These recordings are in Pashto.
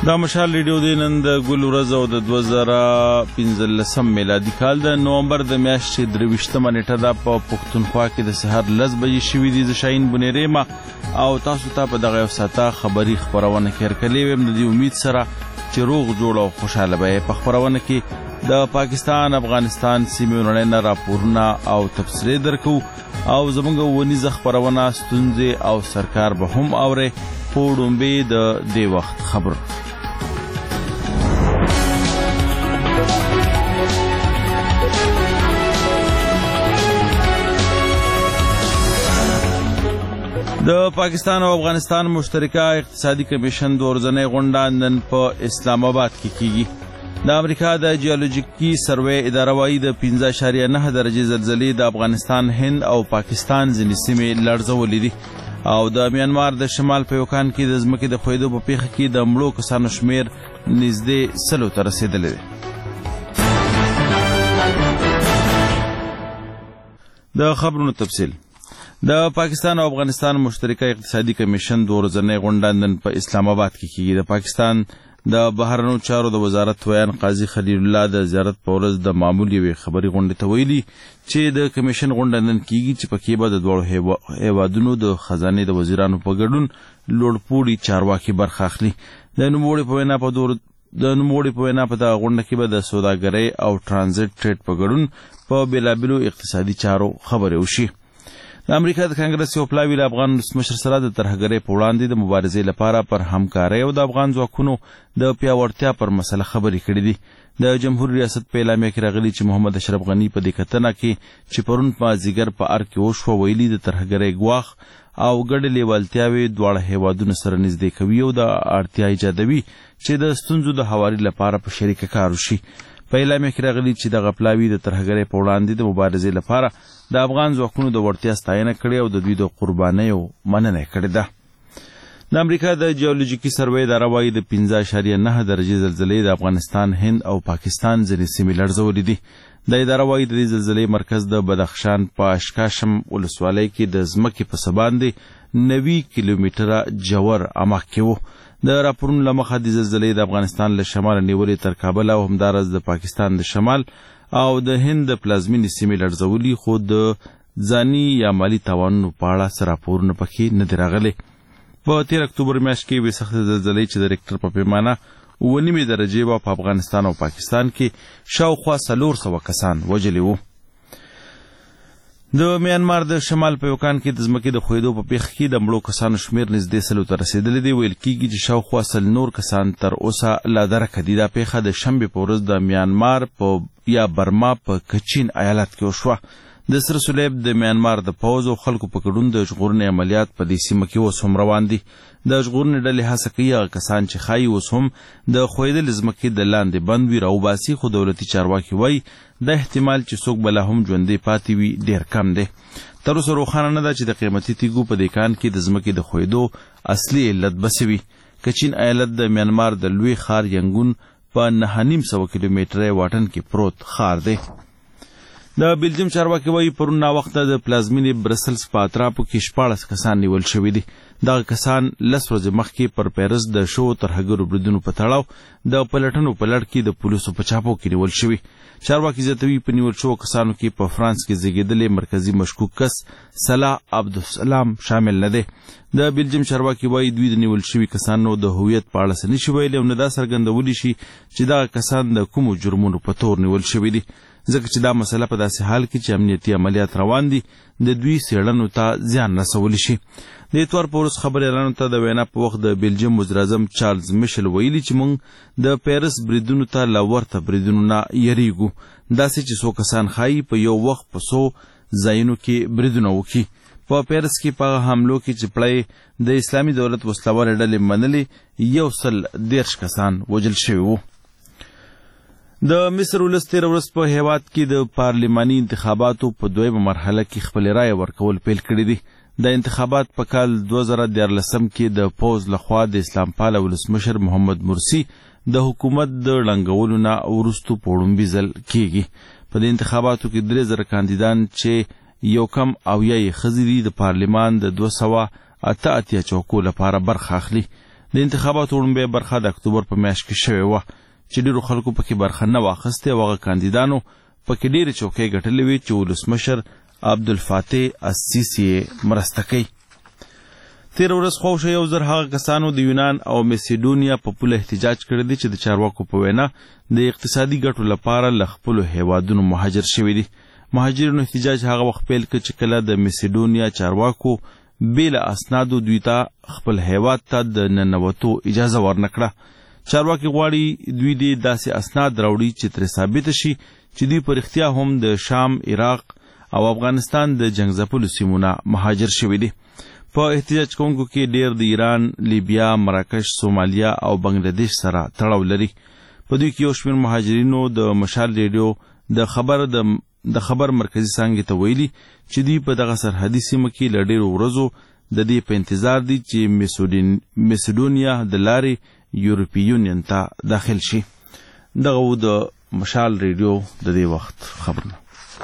دا مشال ریډیو دی نن د ګل ورځ او د 2015 میلادي کال د نومبر د میاشتې 23 نیټه ده. په پښتونخوا کې د سحر 10 بجې شوي دي. زه شاهین بنیریما او تاسو ته په دغه یو ساعته خبري خپرونه کې هرکلی ویم. د دې امید سره چې روغ جوړ او خوشحاله به په خپرونه کې د پاکستان افغانستان سیمې ورننه راپورونه او تفصیلي درکو او زموږ ونیزه خپرونه ستونزې او سرکار به هم اوري. په ډومبې د دې وخت خبر د پاکستان او افغانستان مشترکه اقتصادي کمیشن د ورځنۍ غونډه نن په اسلام آباد کې کیږي. د امریکا د جیولوژیکي سروې اداره وايي د 5.9 درجې زلزلې د افغانستان، هند او پاکستان ځینې سیمې لړزولې دي او د میانمار د شمال په یوکان کې د ځمکې د ښویېدو په پیښه کې د مړو کسانو شمیر نږدې 100 ته رسېدلی دی. د خبرونو تفصیل. د پاکستان او افغانستان مشترکه اقتصادي کمیشن د ورځنۍ غونډه نن په اسلام آباد کې کیږي. د پاکستان د بهرنیو چارو د وزارت ویان قاضي خلیل الله د زیارت په ورځ د معمول یوې خبري غونډې ته ویلي چې د کمیشن غونډه نن کیږي چې پکې به د دواړو هیوادونو د خزانې د وزیرانو په ګډون لوړپوړي چارواکي برخه اخلي. د نوموړي په وینا په دغه غونډه کې به د سوداګرۍ او ټرانزیټ ټریډ په ګډون په بېلابېلو اقتصادي چارو خبرې وشي. د امریکا د کانګرس یو پلاوي له افغان ولسمشر سره د ترهګرۍ په وړاندې د مبارزې لپاره پر همکارۍ او د افغان ځواکونو د پیاوړتیا پر مسله خبرې کړې دي. د جمهور ریاست په اعلامیه کې راغلي چې محمد اشرف غني په دې کتنه کې چې پرون په مازدیګر په ار کې وشوه ویلي د ترهګرۍ ګواښ او ګډې لیوالتیاوې دواړه هیوادونه سره نږدې کوي او د اړتیا ایجادوي چې د ستونزو د هواري لپاره په شریکه کار وشي. په اعلامیه کې راغلي چې دغه پلاوي د ترهګرۍ په وړاندې د مبارزې لپاره د افغان ځواکونو د وړتیا ستاینه کړې او د دوی د قربانیو مننه کړې ده. د امریکا د جیولوژیکي سروې اداره وايي د 5.9 درجې زلزلې د افغانستان، هند او پاکستان ځینې سیمې لړزولې دي. د اداره وايي د دې زلزلې مرکز د بدخشان په اشکاشم ولسوالۍ کې د ځمکې په څه باندې 90 کیلومتره جوور عمق کې و. د راپورونو له مخه د زلزلې د افغانستان له شماله نیولې تر کابل او همداراز د پاکستان د شمال او د هند د پلازمینې سیمې لړزولي، خو د ځاني یا مالي تاوانونو په اړه څه راپورونه پکې نه دي راغلي. په 13 اکتوبر میاشت کې یوې سختې زلزلې چې د ریکټر په پیمانه 9.5 درجې وه په افغانستان او پاکستان کې شاوخوا 400 کسان وژلي وو. د میانمار د شمال په یوکان کې د ځمکې د ښویېدو په پیښه کې د مړو کسانو شمیر نږدې 100 ته رسېدلی دی. ویل کېږي چې شاوخوا 100 نور کسان تر اوسه لا درکه دي. دا پیښه د شنبې په ورځ د میانمار په یا برما په کچین ایالت کې وشوه. د سره صلیب د میانمار د پوځ او خلکو په ګډون د ژغورنې عملیات په دې سیمه کې اوس هم روان دي. د ژغورنې ډلې هڅه کوي هغه کسان چې ښایي اوس هم د ښویېدلې ځمکې د لاندې بند وي راوباسي، خو دولتي چارواکي وایي د احتمال چې څوک به لا هم ژوندی پاتې وي ډېر کم دی. تر اوسه روښانه نه ده چې د قیمتي تیږو په دې کان کې د ځمکې د ښویېدو اصلي علت به څه وي. کچین ایالت د میانمار د لوی ښار ینګون په 9.5 کیلومتره واټن کې پروت ښار دی. د بلجیم چارواکي وایي پرون ناوخته د پلازمینې برسلز په اطرافو کې 14 کسان نیول شوي دي. دغه کسان 10 ورځې مخکې پر پیرس د شوو ترهګرو بریدونو په تړاو د پلټنو په لړ کې د پولیسو په چاپو کې نیول شوي. چارواکي زیاتوي په نیول شوو کسانو کې په فرانس کې زیږېدلی مرکزي مشکوک کس صلاح عبدالسلام شامل نه دی. د بلجیم چارواکي وایي دوی د نیول شوي کسانو د هویت په اړه څه نشي ویلی او نه دا څرګندولی شي چې دغه کسان د کومو جرمونو په تور نیول شوي دي، ځکه چې دا مسله په داسې حال کې چې امنیتي عملیات روان دي د دوی څېړنو ته زیان رسولی شي. د اتوار په ورځ خبریالانو ته د وینا په وخت د بلجیم وزیراعظم چارلز میشل ویلي چې موږ د پیرس بریدونو ته له ورته بریدونو نه یریږو، داسې چې څو کسان ښایي په یو وخت په څو ځایونو کې بریدونه وکړي. په پیرس کې په حملو کې چې پړی د اسلامي دولت وسلوالې ډلې منلې 113 کسان وژل شوي وو. د مصر ولس 13 ورځ په هیواد کې د پارلماني انتخاباتو په 2مه مرحله کې خپل رایه ورکول پیل کړي دي. د انتخابات په کال 2014 کې د پوځ لخوا د اسلام پاله ولسمشر محمد مرسی د حکومت د ړنګولو نه وروستو په وړومبي ځل کېږي. په دې انتخاباتو کې 3000 کاندیدان چې یو کم اویا یې ښځې دي د پارلمان د 288 چوکو لپاره برخه اخلي. د انتخاباتو وړاندې برخه د اکتوبر په میاشت کې شوې وه چې ډېرو خلکو پکې برخه نه واخیستې او هغه کاندیدانو پکې ډېرې چوکۍ ګټلې وې چې ولسمشر عبدالفاتح السیسی مرسته کوي. تیر ورځ خوښه یو زر هغه کسانو د یونان او میسیډونیا په پوله احتجاج کړی دی چې د چارواکو په وینا د اقتصادي ګټو لپاره له خپلو هیوادونو مهاجر شوي دي. مهاجرینو احتجاج هغه وخت پیل کړ چې کله د میسیډونیا چارواکو بې له اسنادو دوی ته خپل هیواد ته د ننوتو اجازه ورنکړه. چارواکي غواړي دوی دې داسې اسناد راوړي چې ترې ثابته شي چې دوی په رښتیا هم د شام، عراق او افغانستان د جنګ ځپلو سیمونه مهاجر شوي دي. په احتجاج کوونکو کې ډېر د ایران، لیبیا، مراکش، سومالیا او بنگلادیش سره تړاو لري. په دوی کې یو شمېر مهاجرینو د مشال ریډیو د خبر مرکزي څانګې ته ویلي چې دوی په دغه سرحدي سیمه کې له ډېرو ورځو د دې په انتظار دي چې میسیډونیا د لارې یورپي یونین ته داخل شي. دغه و د مشال ریډیو د دې وخت خبرونه.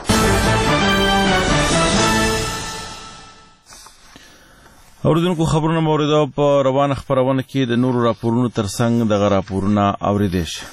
اوریدونکو خبرونه موریده په روانه خپرونه کې د نورو راپورونو ترڅنګ دغه راپورونه اوریدای شي.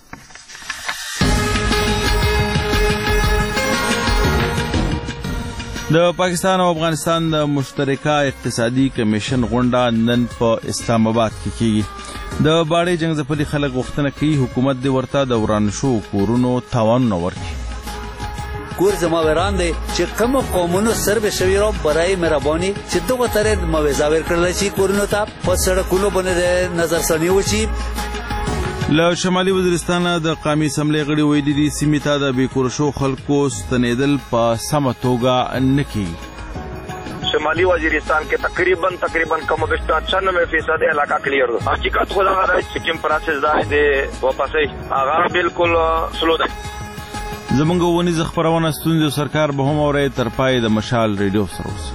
د پاکستان او افغانستان د مشترکه اقتصادي کمیشن غونډه نن په اسلام آباد کې کیږي. د باړې جنګ ځپلي خلک غوښتنه کوي حکومت دې ورته د وران شوو کورونو تاوانونه ورکړي. کور زماوران دی چې کوم قومونو سر به شوی را برای مهرباني چې دغه طرح موزاور کړل شي کورونو ته په سړکونو باندې نظرثاني وشي. له شمالي وزیرستان د قومي اسمبلی غړي ویلي دي سیمې ته د بېکور شوو خلکو ستنېدل په سمه توګه نه کیږي. شمالی وزیرستان کې تقریبا کم گشت 96% علاقہ کلیئر دو. حقیقت خدا غره چې کوم پروسس دا دی واپسې هغه بالکل سلو دی. زمونږ ونیزه خپرونه ستونزې سرکار به هم اورئ تر پای د مشال ریډیو سره اوسئ.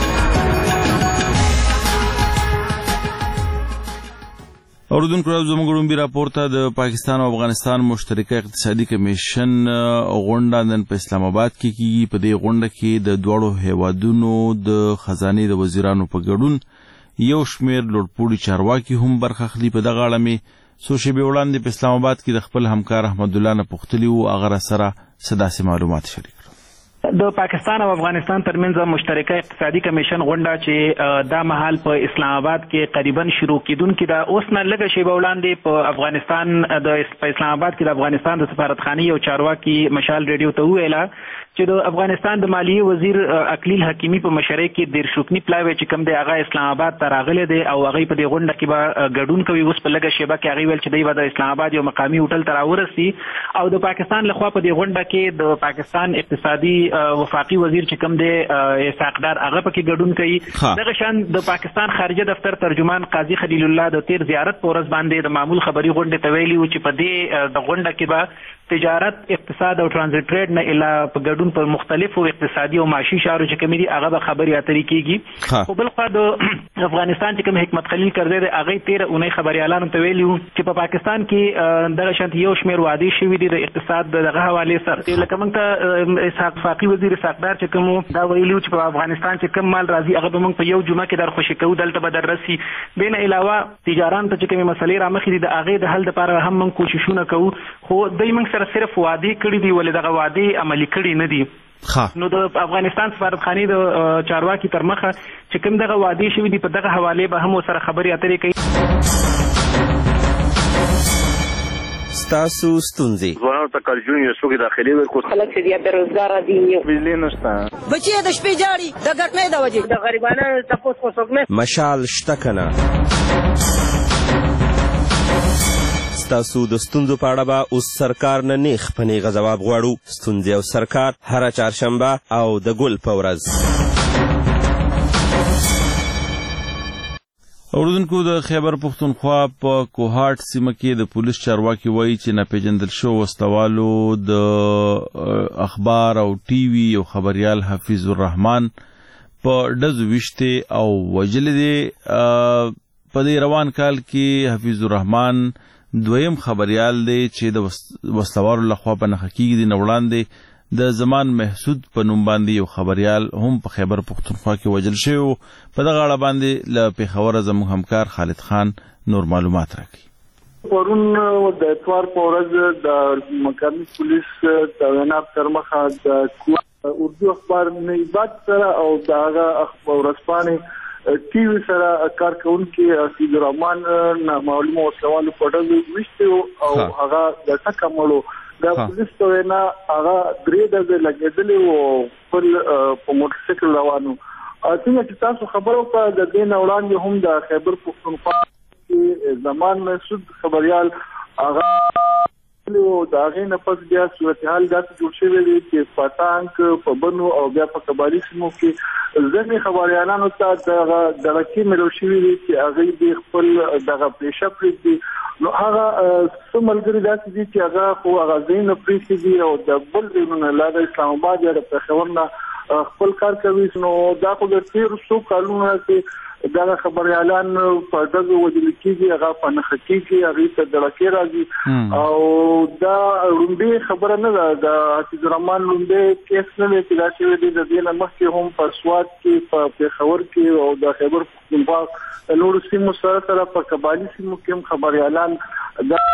اوریدونکو زموږ لومړی راپور ته د پاکستان او افغانستان مشترکه اقتصادي کمیشن غونډه نن په اسلام آباد کې کیږي. په دې غونډه کې د دواړو هیوادونو د خزانې د وزیرانو په ګډون یو شمېر لوړپوړي چارواکي هم برخه اخلي. په دغه اړه مې څو شېبې وړاندې په اسلام آباد کې د خپل همکار احمد الله نه پوښتلي وو. هغه راسره څه داسې معلومات شریک کړل. د پاکستان او افغانستان ترمنځ مشترکه اقتصادي کمیشن غونډه چې دا مهال په اسلام آباد کې قریبا شروع کیدونکې ده. اوس نه لږه شیبه وړاندې په افغانستان په اسلام آباد کې د افغانستان د سفارتخانې یو چارواکي مشال ریډیو ته وویله چې د افغانستان د مالیې وزیر اقلیل حکیمي په مشرۍ کې 10 شکني پلاوی چې کوم دی هغه اسلام آباد ته راغلی دی او هغه په دې غونډه کې به ګډون کوي. اوس په لږه شیبه کې هغه ویل چې دی به د اسلام آباد یو مقامي هوټل ته راورسي او د پاکستان لخوا په دې غونډه کې د پاکستان اقتصادي وفاقي وزیر چې کوم دی اسحاقدار هغه پکې ګډون کوي. دغه شان د پاکستان خارجه دفتر ترجمان قاضي خلیل الله د تیر زیارت په ورځ باندې د معمول خبري غونډې ته ویلي و چې په دې د غونډه کې به تجارت، اقتصاد او ترانزیت ټریډ نه اله په ګډون په مختلفو اقتصادي او معاشي چارو چې کوم دي هغه به خبري اترې کیږي. خو بل خوا د افغانستان چې کوم حکمت خلیل کرزی دی هغه 13 اونۍ خبريالانو ته ویلي چې په پاکستان کې دغه شانت یو شمېر وعدې شوي دي د اقتصاد دغه حواله سره. لکه موږ ته اسحاق فاقي وزیر اسحاقدار چې کوم دا ویلي چې په افغانستان چې کوم مال راځي هغه به موږ په یو جمعه کې در خوشي کوو دلته به در رسي. بین علاوه تجاران ته چې کوم مسلې رامخې دي د هغه د حل لپاره هم موږ کوششونه کوو. خو دوی موږ سره صرف وعده کړی دی ولې دغه وعده عملي کړی نه دي. نو د افغانستان سفارتخانې د چارواکي تر مخه چې کوم دغه وعده شوي دي په دغه حواله به هم سره خبري اترې کوي. ستاسو ستونزې ځوانانو ته کارجون یو څوک داخلي ورکو خلک چې بیا بیروزګار دي بجلی نشته بچي د شپې جاړي د ګټنې د وجې د غریبانو تاسو کو څوک نه مشال شته کنه. ستاسو د ستونزو په اړه به اوس سرکار نه نیغ په نیغه ځواب غواړو. ستونزې او سرکار هره چهارشنبه او د ګل په ورځ. اوریدونکو د خیبر پښتونخوا په کوهاټ سیمه کې د پولیس چارواکي وایي چې ناپېژندل شوو وسلوالو د اخبار او ټي وي یو خبریال حفیظ الرحمن په ډزو ویشتې او وژلې دي. په دې روان کال کې حفیظ الرحمن دویم خبریال دی چې د وسلوالو لخوا په نښه کېږي. د نه وړاندې د زمان محسود په نوم باندې یو خبريال هم په خیبر پختونخوا کې وژل شوی و. په دغه اړه باندې له پېښوره زموږ همکار خالد خان نور معلومات راکړي. پرون د اتوار په ورځ د مقامي پولیس د ویناب تر مخه د اردو اخبار نیبات سره او د هغه ورځپاڼې ټي وي سره کارکونکي سید الرحمن نامعلومه وسلوالو په ډول وشتو او هغه د ټکمړو د پولیس په وینا هغه درې د لګیدلې او خپل په موټر سایکل روانو. څنګه چې تاسو خبرو په د دین وړاندې هم د خیبر پختونخوا کې زمان محسود خبريال هغه د هغې نه پس بیا صورتحال داسې جوړ شوی دی چې په ټانک په بنو او بیا په قبایلي سیمو کې ځینې خبریالانو ته دغه درکې ملو شوي دي چې هغوی د خپل دغه پیشه پرېږدي. نو هغه څه ملګري داسې دي چې هغه خو هغه ځای نه پرېښي دي او د بل ځایونو لا د اسلام آباد یا د پېښور نه خپل کار کوي. نو دا خو د تېرو څو کلونو کې دا خبريالان په دغه وجل کېږي هغه په نخښه کېږي هغه ته دړکې راځي او دا رومبي خبره نه ده. د حسین الرحمن رومبي کیس نه دی چې دا شوی دی د دې نه مخکې هم په سوات کې په پېښور کې او د خیبر پختونخوا نورو سیمو سره په قبایلي سیمو کې هم خبريالان د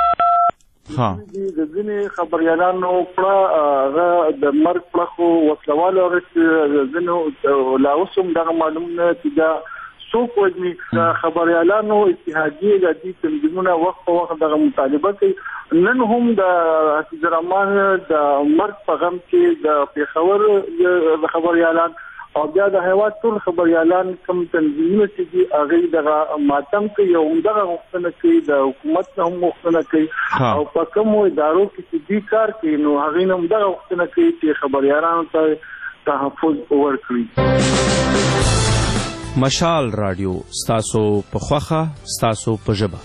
ځینې خبريالانو پړه د مرګ پړه خو وسلوالو ځینو لا اوس هم دغه معلوم نه چې دا څوک وجني. خبريالانو اتحادیه د دې تنظیمونه وخت په وخت دغه مطالبه کوي. نن هم د حسین الرحمن د مرګ په غم کې د پېښور د خبريالان او بیا د هیواد ټول خبريالان کوم تنظیمونه چې هغه دغه ماتم کوي او دغه غوښتنه کوي د حکومت هم غوښتنه کوي او په کوم ادارو کې چې دې کار کوي نو هغه هم دغه غوښتنه کوي چې خبريالانو ته تحفظ ورکړي. مشال رادیو ستاسو په خوخه ستاسو په ژبه.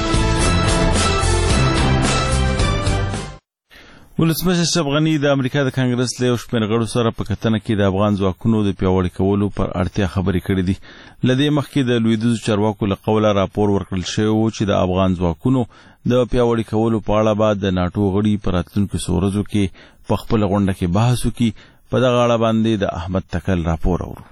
ولسمشر اشرف غني د امریکا د کانګرس له یو شمېر غړو سره په کتنه کې د افغان ځواکونو د پیاوړي کولو پر اړتیا خبرې کړې دي. له دې مخکې د لویدیځو چارواکو له قوله راپور ورکړل شوی و چې د افغان ځواکونو د پیاوړي کولو په اړه به د ناټو غړي په راتلونکو څو ورځو کې په خپله غونډه کې بحث وکړي. په دغه اړه باندې د احمد تکل راپور اورو.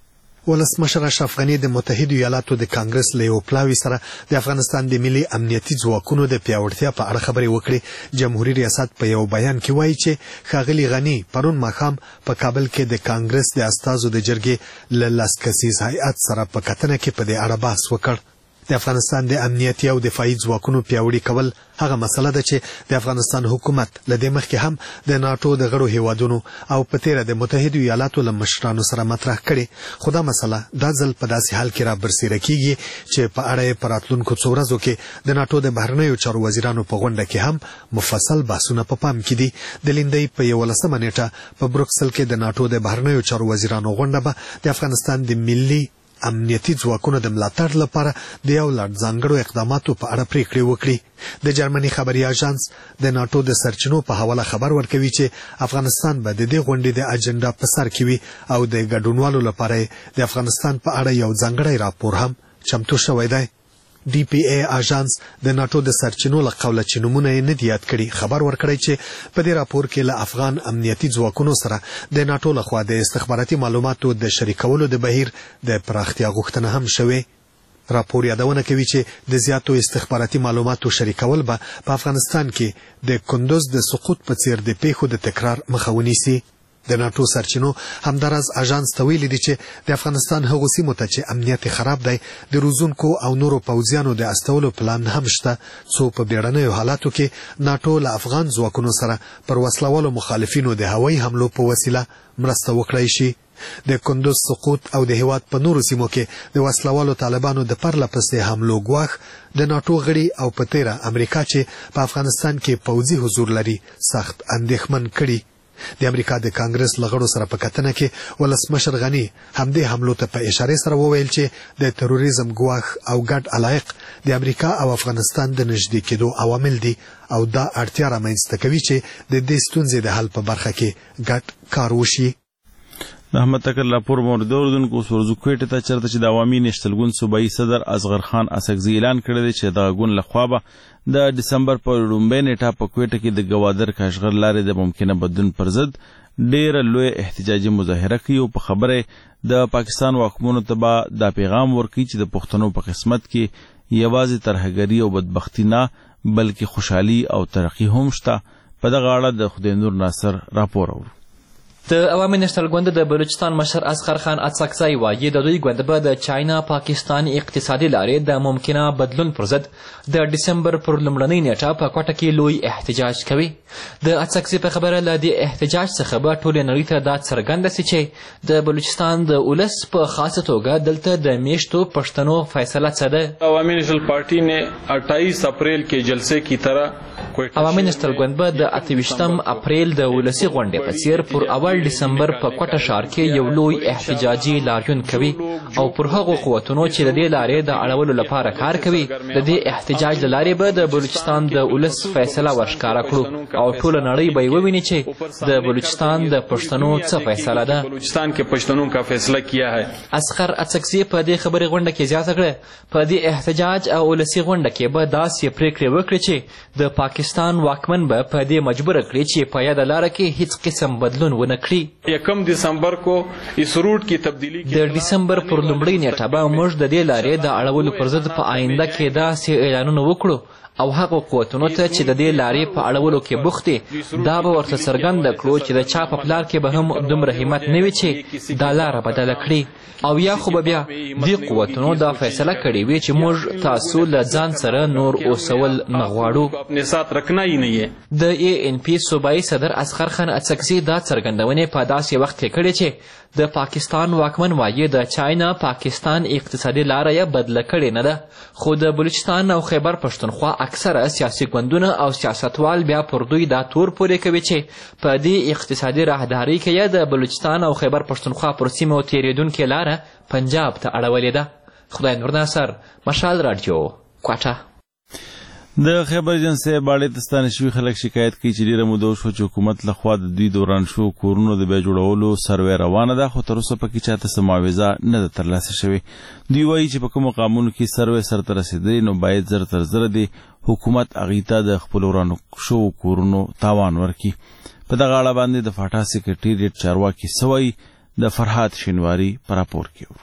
ولسمشر اشرف غني د متحده ایالاتو د کانګرس له یو پلاوي سره د افغانستان د ملي امنیتي ځواکونو د پیاوړتیا په اړه خبرې وکړې. جمهوریت ریاست په یو بیان کې وایي چې ښاغلي غني پرون ماښام په کابل کې د کانګرس د استازو د جرګې له 10 کسیز هیئت سره په کتنه کې په دې اړه بحث وکړ. د افغانستان د امنیتي او دفاعي ځواکونو پیاوړي کول هغه مسله ده چې د افغانستان حکومت له دې مخکې هم د ناټو د غړو هیوادونو او په تیره د متحده ایالاتو له مشرانو سره مطرح کړي. خو دا مسله دا ځل په داسې حال کې را برسېره کیږي چې په اړه یې په راتلونکو څو ورځو کې د ناټو د بهرنیو چارو وزیرانو په غونډه کې هم مفصل بحثونه په پام کې دي. د لیندۍ په 11 نیټه په بروکسل کې د ناټو د بهرنیو چارو وزیرانو غونډه به د افغانستان د ملي امنیتي ځواکونو د ملاتړ لپاره د یو لړ ځانګړو اقداماتو په اړه پریکړې وکړي. د جرمني خبري اژانس د ناټو د سرچینو په حواله خبر ورکوي چې افغانستان به د دې غونډې د اجنډا په سر کې وي او د ګډونوالو لپاره د افغانستان په اړه یو ځانګړی راپور هم چمتو شوی دی. ډي پی ای اژانس د ناټو د سرچینو له قوله چې نمونه یې نه دي یاد کړي خبر ورکړی چې په دې راپور کې له افغان امنیتي ځواکونو سره د ناټو لخوا د استخباراتي معلوماتو د شریکولو د بهیر د پراختیا غوښتنه هم شوې. راپور یادونه کوي چې د زیاتو استخباراتي معلوماتو شریکول به په افغانستان کې د کندوز د سقوط په څیر د پیښو د تکرار مخه ونیسي. د ناټو سرچینو همدارز اژانس ته ویلي دي چې د افغانستان هغو سیمو ته چې امنیت خراب دی د روزونکو او نورو پوځیانو د استولو پلان هم شته څو په بیړنیو حالاتو کې ناټو له افغان ځواکونو سره پر وسلوالو مخالفینو د هوایي حملو په وسیله مرسته وکړای شي. د کندوز سقوط او د هیواد په نورو سیمو کې د وسلوالو طالبانو د پرله پسې حملو ګواښ د ناټو غړي او په تیره امریکا چې په افغانستان کې پوځي حضور لري سخت اندېښمن کړي. د امریکا د کانګرس لغړو سره په کتنه کې ولسمشر غني همدې حملو ته په اشاره سره وویل چې د تروریزم ګواښ او ګډ علایق د امریکا او افغانستان د نږدې کېدو عوامل دي او دا اړتیا رامنځته کوي چې د دې ستونزې د حل په برخه کې ګډ کار وشي. د احمد تکل راپور مورد اوردونکو سورزو کویټه ته چرته چې د عوامي نشتلګون صوبایي صدر اصغر خان اسکزي اعلان کړی دی چې د غون لخوا به د دسمبر په لومبۍ نیټه په کویټه کې د ګوادر کاشغر لارې د ممکنه بدلون پر ضد ډېره لوی احتجاجي مظاهره کوي او په خبره د پاکستان واکمنو ته به دا پیغام ورکوي چې د پښتنو په قسمت کې یوازې ترهګري او بدبختي نه بلکې خوشحالي او ترقي هم شته. په دغه اړه د خدای نور ناصر راپور اورو. د عوامي نېشنل ګوند د بلوچستان مشر اصغر خان اڅکزی وایي د دوی ګوند به د چاینا پاکستان اقتصادي لارې د ممکنه بدلون پر ضد د ډسمبر پر لومړنۍ نیټه په کوټه کې لوی احتجاج کوي. د اڅکزي په خبره له دې احتجاج څخه به ټولې نړۍ ته دا څرګنده سي چې د بلوچستان د ولس په خاصه توګه دلته د میشتو پښتنو فیصله څه ده. عوامي نېشنل پارټي نے 28 اپریل کې جلسے کی طرح عوامي نېشنل ګوند به د 28 اپریل د ولسي غونډې په څیر پر اول ډسمبر په کوټه ښار کې یو لوی احتجاجي لاریون کوي او پر هغو قوتونو چې د دې لارې د اړولو لپاره کار کوي د دې احتجاج له لارې به د بلوچستان د ولس فیصله ورښکاره کړو او ټوله نړۍ به یې وویني چې د بلوچستان د پښتنو څه فیصله ده. بلوچستان کې پښتنو کا فیصله کیا ہے. اصغر اڅکزي په دې خبرې غونډه کې زیاته کړه په دې احتجاج او ولسي غونډه کې به داسې پریکړې وکړي چې د پاکستان واکمن به په دې مجبوره کړي چې په یاده لاره کې هیڅ قسم بدلون ونه کړي. 1 دسمبر کو اس روٹ کی تبدیلی د ډسمبر پر لومړۍ نیټه به موږ د دې لارې د اړولو پر ضد په آینده کې داسې اعلانونه وکړو او هغو قوتونو ته چې د دې لارې په اړولو کې بوخت دي دا به ورته څرګنده کړو چې د چا په پلار کې به هم دومره همت نه وي چې دا لاره بدله کړي او یا خو به بیا دې قوتونو دا فیصله کړې وي چې موږ تاسو له ځان سره نور اوسول نه غواړو. د ANP صوبایي صدر اصغر خان اڅکزي دا څرګندونې په داسې وخت کې کړې چې د پاکستان واکمن وایي د چاینا پاکستان اقتصادي لاره یې بدله کړې نه ده خو د بلوچستان او خیبر پښتونخوا اکثره سیاسي ګوندونه او سیاستوال بیا پر دوی دا تور پورې کوي چې په دې اقتصادي راهدارۍ کې یې د بلوچستان او خیبر پښتونخوا پر سیمو تېرېدونکې لاره پنجاب ته اړولې ده. خدای نور ناصر، مشال راډیو، کوټه. د خیبر جنسي باړې ته ستانه شوي خلک شکایت کوي چې ډېره موده وشوه چې حکومت لخوا د دوی د وران شوو کورونو د بیا جوړولو سروې روانه ده خو تر اوسه پکې چاته څه معاوضه نه ده ترلاسه شوې. دوی وایي چې په کومو قامونو کې سروې سرته رسېدلې نو باید زر تر زره د حکومت هغې ته د خپلو ورانو شوو کورونو تاوان ورکړي. په دغه اړه باندې د فاټا سکرټریټ چارواکي څه وایي د فرهاد شینواري په راپور کې.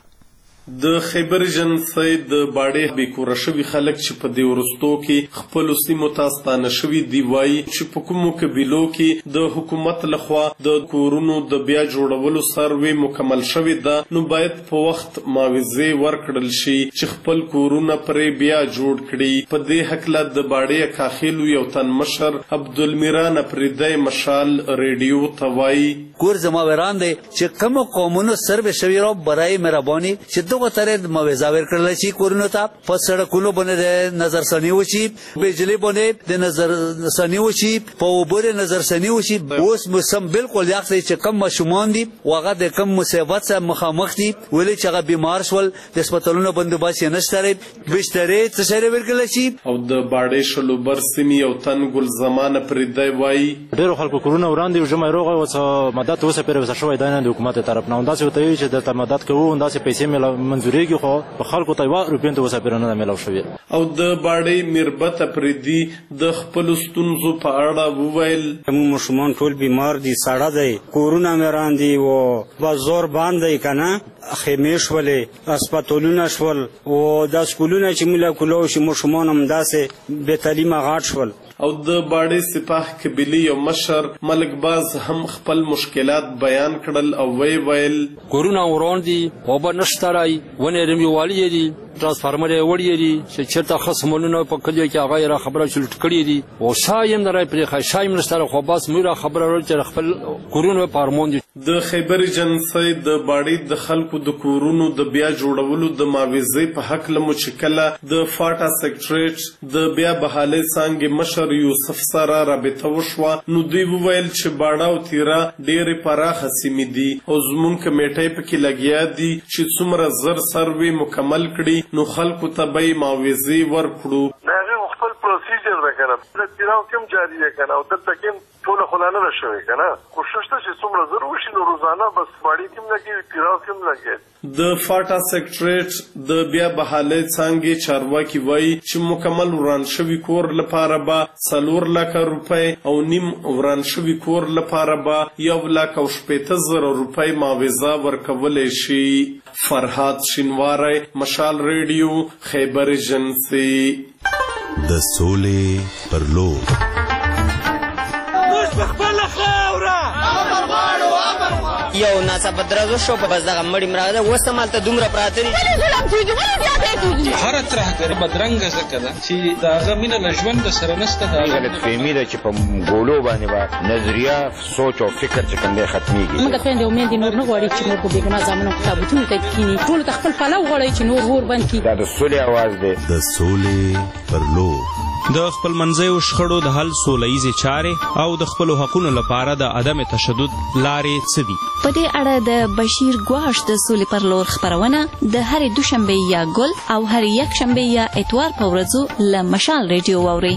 د خیبر جنسي د باړې بېکوره شوي خلک چې په دې وروستو کې خپلو سیمو ته ستانه شوي دي وایي چې په کومو قبیلو کې د حکومت لخوا د کورونو د بیا جوړولو سروې مکمل شوې ده نو باید په وخت معاوضې ورکړل شي چې خپل کورونه پرې بیا جوړ کړي. په دې هکله د باړې کاخیلو یو تن مشر عبدالمیران اپریدی مشال ریډیو ته وایي کور زما وران دی چې کوم قومونو سروې شوي را برای مهرباني چې دغه طرح معاوضه ورکړل شي کورونو ته په سړکونو باندې د نظرثاني وشي بجلی باندې د نظرثاني وشي په اوبو د نظرثاني وشي. اوس موسم بالکل یخ دی چې کم ماشومان دي هغه د کم مصیبت سره مخامخ دي ولې چې هغه بیمار شول د هسپتالونو بندوبست یې نشته بسترې څه شی ورکړل شي. او د باړې شلوبر سیمې یو تن ګل زمان پریدی وایي ډېرو خلکو کورونه وران دي ژمی روغه اوس مدد اوسه پرې وسه شوی دی نه د حکومت طرف نه همداسې ورته وایي چې درته مدد کوو همداسې پیسې منظورېږي خو په خلکو ته یوه روپۍ ته اوسه پرې نه ده میلاو شوې. او د باړې میربت اپریدي د خپلو ستونزو په اړه وویل موږ ماشومان ټول بیمار دي ساړه دی کورونه مې وران دي و به زور باندې دی که نه خیمې شولې هسپتالونه شول او دا سکولونه چې موږ له کولو چې ماشومان همداسې بې تعلیمه غاټ شول. او د باړې سپاه قبیلې یو مشر ملک باز هم خپل مشکلات بیان کړل او ویل کورونه وران دي اوبه نشته رای ونې رمیوالي دي ترانسفارمر یې وړي دي چې چېرته ښه سمونونه په کلیو کې هغه یې را خبره چې لوټ کړي دي او شا یې هم نه رای پرېښی شا یې هم نشته خو بس موږ را خبره وړل چې خپل کورونه په ارمان دي. د خیبر جنسي د باړې د خلکو د کورونو د بیا جوړولو د معاوضې په هکله مو چې کله د فاټا سکرټریټ د بیا بحالۍ څانګې مشر یوسف سره رابطه وشوه نو دوی وویل چې باړه او تیره ډېرې پراخه سیمې دي او زموږ کمیټۍ پکې لګیا دي چې څومره زر سروې مکمل کړي نو خلکو ته به یې معاوضې ورکړو. د هغې خپل پروسیجر ده که نه د تیراو کوم جاری دی کنه او دلته کوم ټول خلانه نشوي کنه کوشش ته چې څومره ضروري شي نو روزانه بس باندې کوم لګي تیراو کوم لګي د فاټا سیکریټریټ د بیا بحالي څنګه چارواکي وایي چې مکمل وران شوی کور لپاره به 4 لک روپۍ او نیم وران شوی کور لپاره به 1,70,000 روپۍ معاوضه ورکولای شي. فرهاد شینواری، مشال ریډیو، خیبر ایجنسی. د سولې پر لور یو ناڅاپه درزو شو په بس دغه مړی مراغه اوس هم هلته دومره پراته دي هره ترهګري بدرنګه ځکه ده چې د هغه مینه له ژونده سره نشته. دا غلطفهمي ده چې په ګولو باندې به نظریه سوچ او فکر چې کوم دی ختمیږي. موږ خویندې او میندې نور نه غواړي چې موږ په بېګناه زامنو په تابوتونو ته کښېني. ټولو ته خپل پلو غواړي چې نور اور بند کړي. دا د سولې اواز دی. د سولې پر لور د خپلمنځیو شخړو د حل سوله ییزې چارې او د خپلو حقونو لپاره د عدم تشدد لارې څه دي؟ په دې اړه د بشیر ګواش د سولې پر لور خپرونه د هرې دوشنبې یا ګل او هرې یکشنبې یا اتوار په ورځو له مشال ریډیو واورئ.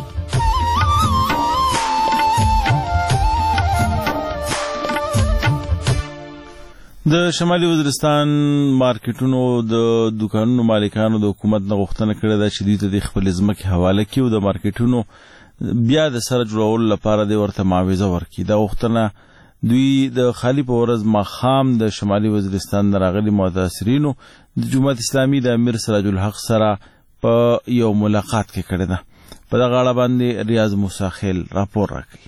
د شمالي وزیرستان مارکیټونو د دکانونو مالکانو د حکومت نه غوښتنه کړې ده چې دوی ته د خپلې ځمکې حواله کړي او د مارکیټونو بیا د سره جوړولو لپاره د ورته معاوضه ورکړي. دا غوښتنه دوی د خالي په ورځ ماښام د شمالي وزیرستان نه راغلي متاثرینو د جماعت اسلامي د امیر سراج الحق سره په یو ملاقات کې کړې ده. په دغه اړه باندې ریاض موسی خیل راپور راکوي.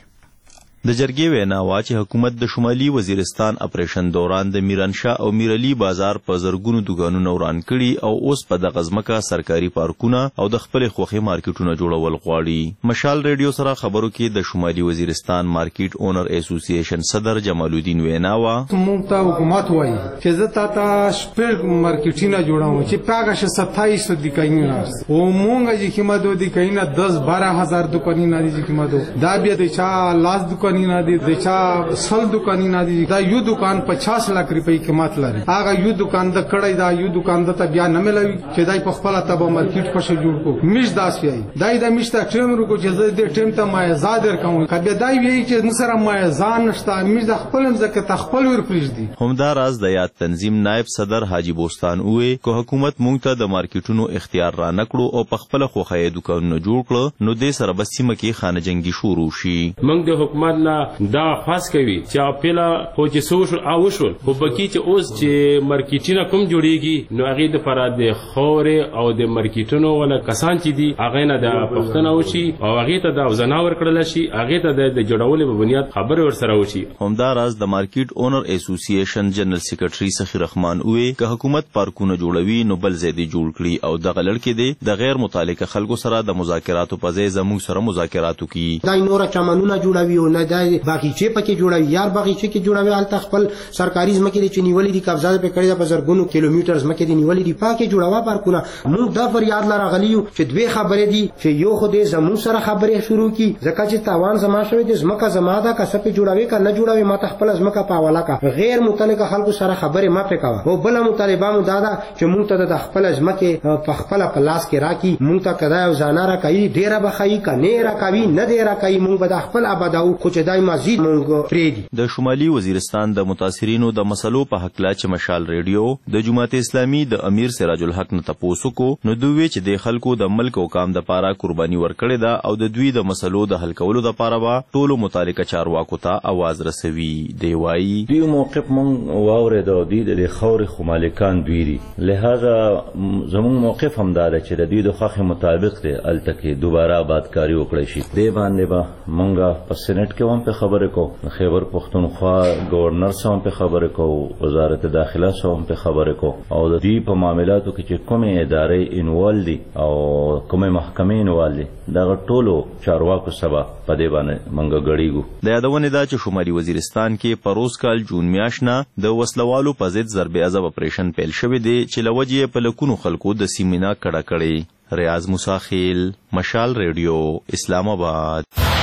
د جرګې وینا وا چې حکومت د شمالي وزیرستان اپریشن دوران د میرانشاه او میرعلي بازار په زرګونو دکانونه وران کړي او اوس په دغه ځمکه سرکاري پارکونه او د خپلې خوښې مارکیټونه جوړول غواړي. مشال ریډیو سره خبرو کې د شمالي وزیرستان مارکیټ اونر اسوسییشن صدر جمال الدین وینا وا موږ ته حکومت وایي چې زه تا شپږ مارکیټونه جوړوم چې پاګه 2700 دکانونه او موږ چې کیمادو دکانونه 10-12 دکانونه دي چې کیمادو دا بیا د چا لاس دکان دي د چا 100 دکانونه دي. دا یو دکان 50 لک روپۍ قیمت لري. هغه یو دکان د کړی دا یو دکان د ته بیا نه ملوي چې دای په خپل تبه مارکیټ پښه جوړ کو میش داس وی دای د میش ته ټیم ورکو چې زه د ټیم ته ما زادر کوم کبه دای وی چې مسره ما ځان نشته میش د خپل ځکه تخپل ور پریږ دي. همدا راز د یاد تنظیم نائب صدر حاجی بوستان وې کو حکومت مونږ ته د مارکیټونو اختیار را نکړو او په خپل خوخه دکانونه جوړ کړو نو د سره بسیمه کې خانه جنگي شروع شي. موږ د حکومت دا خاص کوي چې اپیلا هو چې سوشل او شول خو بکی چې اوس چې مارکیټونه کوم جوړیږي نو هغه د فراد خورې او د مارکیټونو ولا کسان چې دي هغه نه د پښتنه وشي او هغه ته د زناور کړل شي هغه ته د جوړولو په بنیاد خبر ورسره وشي. همدا راز د مارکیټ اونر اسوسییشن جنرال سیکریټري سخی رحمان وې که حکومت پارکونه جوړوي نو بل زیاتې جوړ کړي او دغه لړکې دي د غیر متعلقه خلکو سره د مذاکراتو په ځای زموږ سره مذاکراتو کوي. دا نور چمنونه جوړوي او نه د باغچې پکې جوړوي یار باغچې کې جوړوي الته خپل سرکاري ځمکې چې نیولې دي قبضه په کړی د بزرګونو کیلومتر ځمکې دي نیولې دي پاکه جوړوا پارکونه. موږ دا فریاد لاره غلیو چې دوی خبرې دي چې یو خو دې زموږ سره خبرې شروع کی ځکه چې تاوان زما شوی د ځمکه زما دا کسب جوړوي که نه جوړوي ما خپل ځمکه په حواله کا غیر متعلقه خلکو سره خبرې ما پرې کوه او بل مطالبه مو دا چې موږ ته د خپل ځمکه په خپل پلاس کې راکی موږ ته کدا یو ځاناره کوي ډیره بخایي کنه را کوي نه ډیره کوي موږ به خپل آباداو خو چې دای مزید موږ د شمالي وزیرستان د متاثرینو د مسلو په حق لا چې مشال ریډیو د جماعت اسلامي د امیر سراج الحق نه تاسو کو نو دوی چې د خلکو د ملک او کام د پاره قرباني ورکړي دا او د دوی د مسلو د حل کولو د پاره وا ټولو متعلقه چارواکو ته आवाज رسوي. دی وایي دوی موقف مونږ واورید او د خوري خو مالکان دوی دي لہذا زموږ موقف هم دا چې د دوی د خوخه مطابق دی التکه دوباره آبادکاری وکړي شي. دی باندې با مونږه په سېنات کې هم په خبره کو خیبر پختونخوا گورنر سره په خبره کو وزارت داخله سره په خبره کو او د دې په معاملاتو کې چې کومه ادارې انوال دي او کومه محکمې انوال دي دا ټولو چارواکو سبا په دې باندې منګه غړیږو. د یادونه دا چې شمالي وزیرستان کې پروز کال جون میاشنه د وسلوالو په ضد ضرب عذاب اپریشن پیل شوی دی چې لوجې په لکونو خلکو د سیمینا کړه کړي. ریاض موسی خیل، مشال ریډیو، اسلام آباد.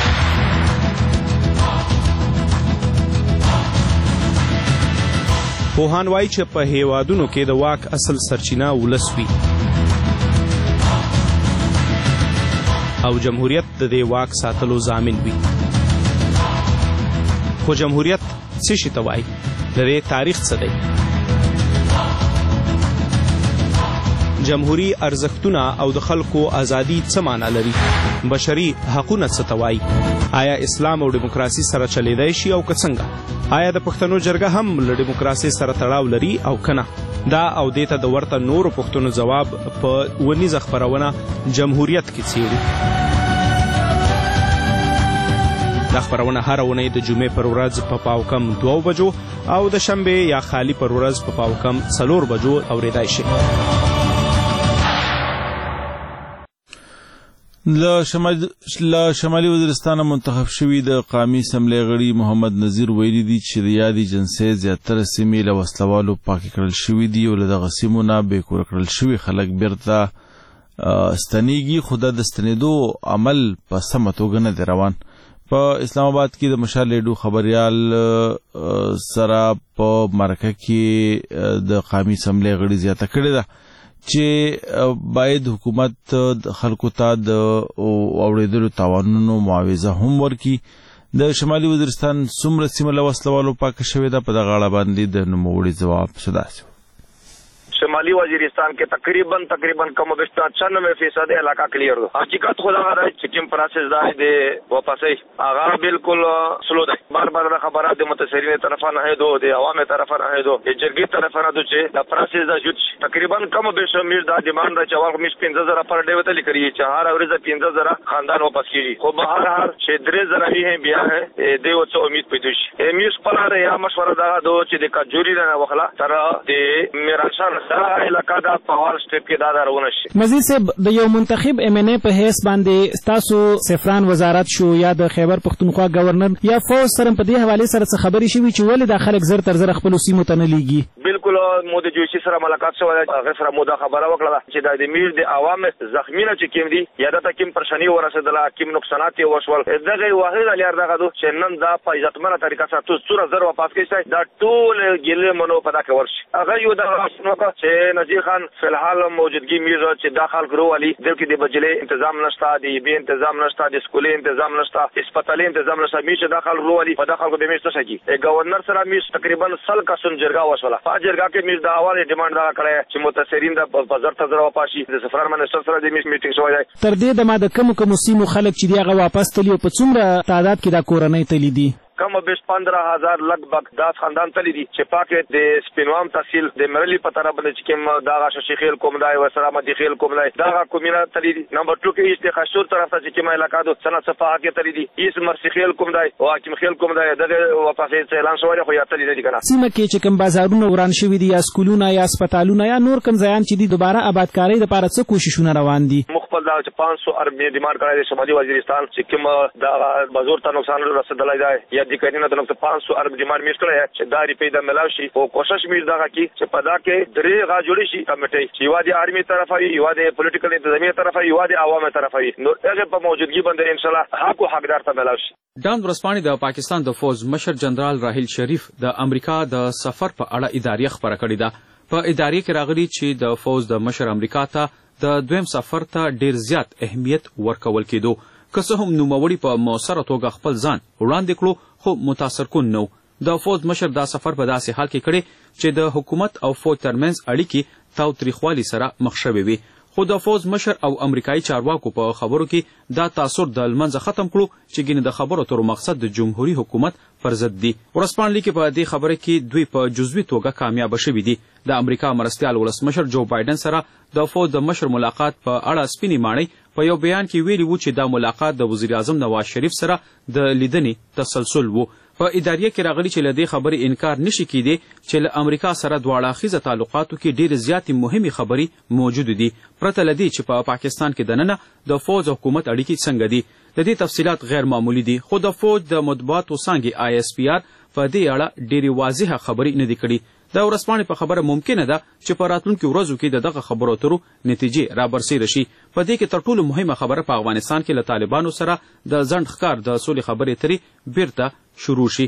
پوهان وایي چې په هیوادونو کې د واک اصل سرچینه ولس وي. او جمهوریت د دې واک ساتلو ضامن وي. خو جمهوریت څه شي ته وایي؟ د دې تاریخ څه دی؟ جمهوری ارزښتونه او د خلکو ازادي څه معنا لري؟ بشري حقونه څه ته وایي؟ آیا اسلام او دیموکراسي سره چلیدای شي او که څنګه؟ آیا د پښتنو جرګه هم له دیموکراسي سره تړاو لري او که نه؟ دا او دې ته د ورته نورو پوښتنو ځواب په ونیزه خپرونه جمهوریت کې څیړو. دا خپرونه هره اونۍ د جمعې پر ورځ په پاوکم 2 بجو او د شنبې یا خالی پر ورځ په پاوکم 4 بجو اورېدای شي. له شمالي وزیرستان منتخب شوي د قومي اسمبلۍ غړي محمد نذیر ویلي دي چې د یادې جنسۍ زیاتره سیمې له وسلوالو پاکې کړل شوي دي او له دغه سیمو نه بې کوره کړل شوي خلک بیرته ستنېږي، خو دا د ستنېدو عمل په سمه توګه نه دی روان. په اسلام آباد کې د مشال لیډو خبریال سره په مرکه کې د قومي اسمبلۍ غړي زیاته کړې ده چې باید حکومت خلکو ته د اوریدلو تاوانونو معاوضه هم ورکړي. د شمالي وزیرستان څومره سیمه له وسلوالو پاکه شوې ده، په دغه اړه باندې د نوموړي ځواب داسې و. شمالی وزیرستان کې تقریبا کم و بیش 96% علاقہ کلیئر دو. حقیقت خدا ہے چې کوم پروسس دا دی واپسې هغه بالکل سلو دی. بار د خبرات د متاثرین طرفه نه دو، د عوام طرفه نه دو، د جرګې طرفه نه دو چې دا پروسس دا جوړ تقریبا کم و بیش میر دا ډیماند دا چې اول مش 15000 پر ډے وته لیکري چې هر اورز 15000 خاندان واپس کیږي. خو به هر چې 3000 هي بیا ہے دیو څه امید پیدا شي. میس پر یا مشوره دا دو چې د کجوري نه وخلا تر د میرانشان علاقہ دا پاور سټیپ کې دا درونه شي. مزید صاحب د یو منتخب ام ان ای په حیث باندې تاسو سفران وزارت شو یا د خیبر پختونخوا گورنر یا فوج سره په دې حواله سره څه خبرې شوي چې ولې د خلک زر تر زر خپل سیمو ته نه لیږي؟ بالکل مودي جوشي سره ملاقات شوه، هغه سره مودا خبره وکړه چې د میر د عوام زخمینه چې کوم دي یا د تکیم پرشنی ورسېدله، کوم نقصانات وشول، دغه واحد الیار دغه چې نن دا په عزتمنه طریقه سره څو زر واپس کیږي دا ټول ګیله منو پتا کور شي. هغه یو د چې نذیر خان فی الحال موجودگی میر چې داخل کرو والی دلته د بجلی تنظیم نشته، د بی تنظیم نشته، د سکولي تنظیم نشته، هسپتالي تنظیم نشته، میشه داخل کرو والی په داخل کو د میشه شي. گورنر سره میش تقریبا سل کا سن جرګه وشوله. په جرګه کې میش د اواله ډیماند دا کړی چې متاثرین د بازار ته زرا پاشي د سفر منسټر سره د میش میټینګ شوی. تر دې د ما د کوم سیمو خلک چې دیغه واپس تلی په څومره تعداد کې دا کورنۍ تلی دي؟ کم بیش 15000 لګبګ دا خاندان تلی دي چې پاکه د سپینوام تحصیل د مرلی په طرف باندې چې کوم دا شیخیل کوم دای و سلامتی خیل کوم دای دا کومینه تلی دي. نمبر 2 کې است خشور طرف ته چې کوم علاقہ د سنا صفه کې تلی دي، ایس مرسیخیل کوم دای او حکیم خیل کوم دای دغه واپسې اعلان شوی خو یا تلی دي کنه. سیمه کې چې کوم بازارونه وران شوی دي یا سکولونه یا هسپتالونه یا نور کوم ځایان چې دي دوباره آبادکاری لپاره څه کوششونه روان دي؟ مخبل دا چې 500 ارب ډیماند کړی دی شمالي وزیرستان چې کوم دا بازار ته نقصان رسیدلای دی یا د کینه د 500 ارب ډیماند میش کړی چې دا ریپې د ملاو شي او کوشش میر دغه کی چې پدا کې درې غا جوړی شي کمیټې چې یو د آرمي طرفه یو د پولیټیکل انتظامی طرفه یو د عوامو طرفه نو هغه په موجودګي باندې ان شاء الله حق او حقدار ته ملاو شي. ډان ورسپانې د پاکستان د فوج مشر جنرال راحیل شریف د امریکا د سفر په اړه اداري خبره کړې ده. په اداري کې راغلي چې د فوج د مشر امریکا ته د دویم سفر ته ډیر زیات اهمیت ورکول کېدو، که څه هم نوموړي په مؤثره توګه خپل ځان وړاندې کړو خو متاثر کن نو. د فوج مشر دا سفر په داسې حال کې کړی چې د حکومت او فوج ترمنځ اړیکې تاوتریخوالي سره مخ شوې وي، خو د فوج مشر او امریکایي چارواکو په خبرو کې دا تاثر د لمنځه ختم کړو چې ګینه د خبرو تر مقصد د جمهوریت حکومت پر ضد دي. ورسپانلی کې په دې خبره کې دوی په جزوي توګه کامیاب شوي دي. د امریکا مرستیال ولسمشر جو بایدن سره د فوج د مشر ملاقات په اړه سپینې ماڼۍ په یو بیان کې ویلي وو چې دا ملاقات د وزیر اعظم نواز شریف سره د لیدنې تسلسل وو. په اداریه کې راغلي چې له دې خبرې انکار نشي کېدی چې له امریکا سره دواړه اړخیزه تعلقاتو کې ډېرې زیاتې مهمې خبرې موجود دي، پرته له دې چې په پاکستان کې دننه د فوج او حکومت اړیکې څنګه دي. د دې تفصیلات غیر معمولی دي، خو د فوج د مطبوعاتو څانګې ISPR په دې اړه ډېرې واضحه خبرې نه دي کړي. د ورسپانې په خبره ممکنه ده چې په راتلونکو ورځو کې دغه خبرو اترو نتیجې رابرسېره شي. په دې کې تر ټولو مهمه خبره په افغانستان کې له طالبانو سره د ځنډ ښکار د سولې خبرې اترې بیرته شروع شي.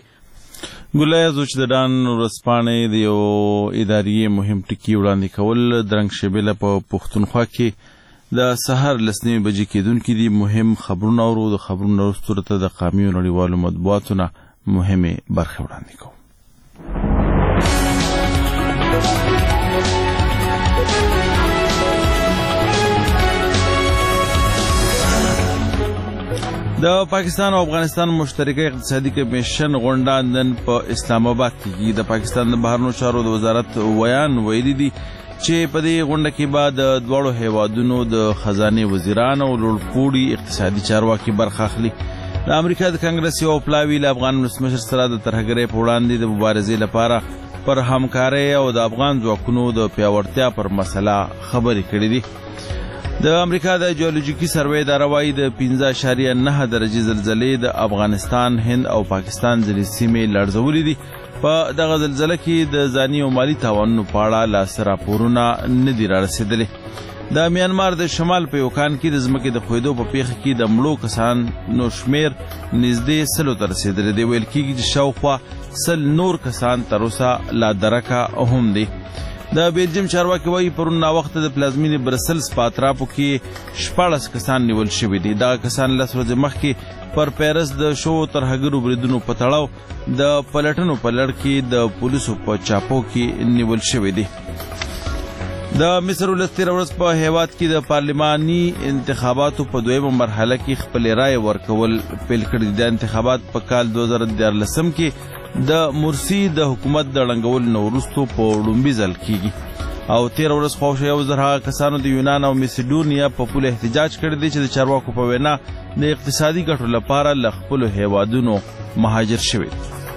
ګلایز چې د ډان ورسپانې د یو اداري مهم ټکي وړاندې کول درنګ شبیله په پښتونخوا کې د سحر 9 بجې کېدونکې دي. مهم خبرونه اورو. د خبرونو وروسته ته د قامي او نړیوالو مطبوعاتو نه مهمې برخې وړاندې کوو. د پاکستان او افغانستان مشترکه اقتصادي کمیشن غونډه نن په اسلام آباد کې د پاکستان د بهرنیو چارو د وزارت ویان ویلي دي چې په دې غونډه کې به د دواړو هیوادونو د خزانه وزیران او لوړپوړي اقتصادي چارواکي برخه اخلي. د امریکا د کانګرس یو پلاوی له افغان ولسمشر سره د ترهګرۍ په وړاندې د مبارزې لپاره پر همکارۍ او د افغان ځواکونو د پیاوړتیا پر مسله خبرې کړې دي. د امریکا د جیولوژیکي سروې اداره وايي د 5.9 درجې زلزلې د افغانستان، هند او پاکستان ځینې سیمې لړزولې دي. په دغه زلزله کې د ځاني او مالي تاوانونو په اړه لاسته راپورونه نه دي رارسېدلي. د میانمار د شمال په یوکان کې د ځمکې د ښویدو په پیښه کې د مړو کسانو شمېر نږدې 100 ته رسېدلی دی. ویل کېږي چې شاوخوا 100 نور کسان تر اوسه لا درکه هم دي. د بیلجیم چارواکي وایي پرون ناوخته د پلازمینې برسلز په اطرافو کې 14 کسان نیول شوي دي. دغه کسان 10 ورځې مخکې پر پیرس د شوو ترهګرو بریدونو په تړاو د پلټنو په لړ کې د پولیسو په چاپو کې نیول شوي دي. د مصر ولس 13 ورځ په هیواد کې د پارلماني انتخاباتو په 2مه مرحله کې خپل رائے ورکول پیل کړي. د انتخابات په کال 2014 کې د مرسی د حکومت د ړنګولو نه وروسته په لومړي ځل کېږي او 13 ورځ خواوشا 1000 کسانو د یونان او میسیډونیا په پوله احتجاج کړی دی چې د چارواکو په وینا د اقتصادي ګټو لپاره له خپلو هیوادونو مهاجر شوي.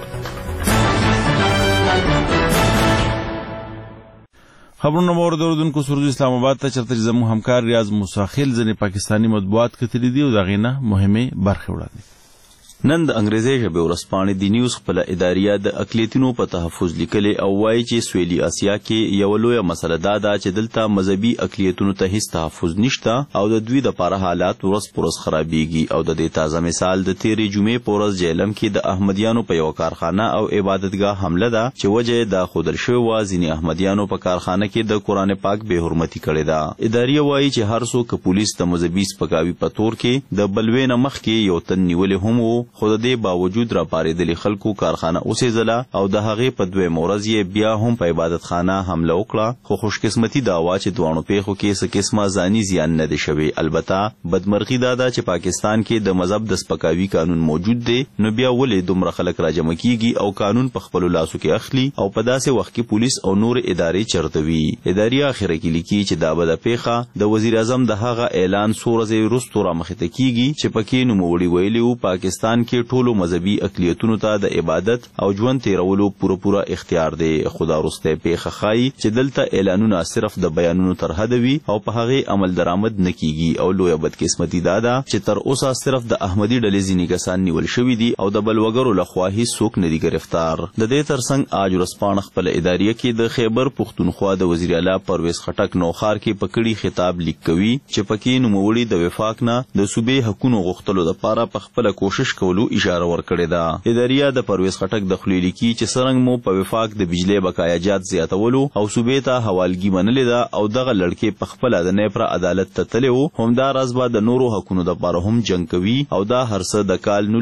خبرونه مو اوریدونکو سرود اسلام آباد ته چرته زموږ همکار ریاض موساخیل ځینې پاکستاني مطبوعات کتلي دي او د هغې نه مهمې برخې وړاندې. نن د انګریزي ژبې ورځپاڼې د نیوز خپله اداریه د اقلیتونو په تحفظ لیکلې او وایي چې سویلي اسیا کې یوه لویه مسله دا ده چې دلته مذهبي اقلیتونو ته هیڅ تحفظ نشته او د دوی دپاره حالات ورځ په ورځ خرابیږي. او د دې تازه مثال د تیرې جمعې په ورځ جیلم کې د احمدیانو په یوه کارخانه او عبادتګاه حمله ده چې وجه یې دا ښودل شوې وه ځینې احمدیانو په کارخانه کې د قرآن پاک بې حرمتي کړې ده. اداریه وایي چې هر څوک که پولیس د مذهبي سپکاوي په تور کې د بلوې نه مخکې یو تن نیولې هم و، خو د دې باوجود را پارېدلي خلکو کارخانه اوسېزله او د هغې په 2مه ورځ یې بیا هم په عبادت خانه حمله وکړه. خو خوشقسمتي دا وه چې دواړو پیښو کې څه قسمه ځاني زیان نه دی شوی. البته بدمرغي دا ده چې پاکستان کې د مذهب د سپکاوي قانون موجود دی، نو بیا ولې دومره خلک راجمع کیږي او قانون په خپلو لاسو کې اخلي او په داسې وخت کې پولیس او نور ادارې چرته وي. ادارې اخره کې لیکي چې دا بده پیښه د وزیر اعظم د هغه اعلان څو ورځې وروسته رامخې ته کیږي چې پکې نوموړي ویلي وو پاکستان کې ټولو مذهبي اقلیتونو ته د عبادت او ژوند تیرولو پوره اختیار دی. خدا وروسته پیښه ښایي چې دلته اعلانونه صرف د بیانونو تر حده وي او په هغې عمل درآمد نه کیږي. او لویه بدقسمتي دا ده چې تر اوسه صرف د احمدي ډلې ځینې کسان نیول شوي دي او د بلوګرو لخوا هیڅوک نه دي ګرفتار. د دې ترڅنګ آج ورځپاڼه خپله اداریه کې د خیبر پښتونخوا د وزیر اعلی پرویز خټک نوښار کې په کړي خطاب لیک کوي چې پکې نوموړي د وفاق نه د صوبې حقونو غوښتلو دپاره په خپله کوشش کولو اشاره ورکړې ده. اداریه د پرویز خټک د خولې لیکي چې څرنګه مو په وفاق د بجلی بقایا جات زیاتولو او صوبې ته حوالګي منلې ده او دغه لړکې په خپله د نیپره عدالت ته تللی و، همداراز به د نورو حقونو دپاره هم جنګ کوي او دا هر څه د کال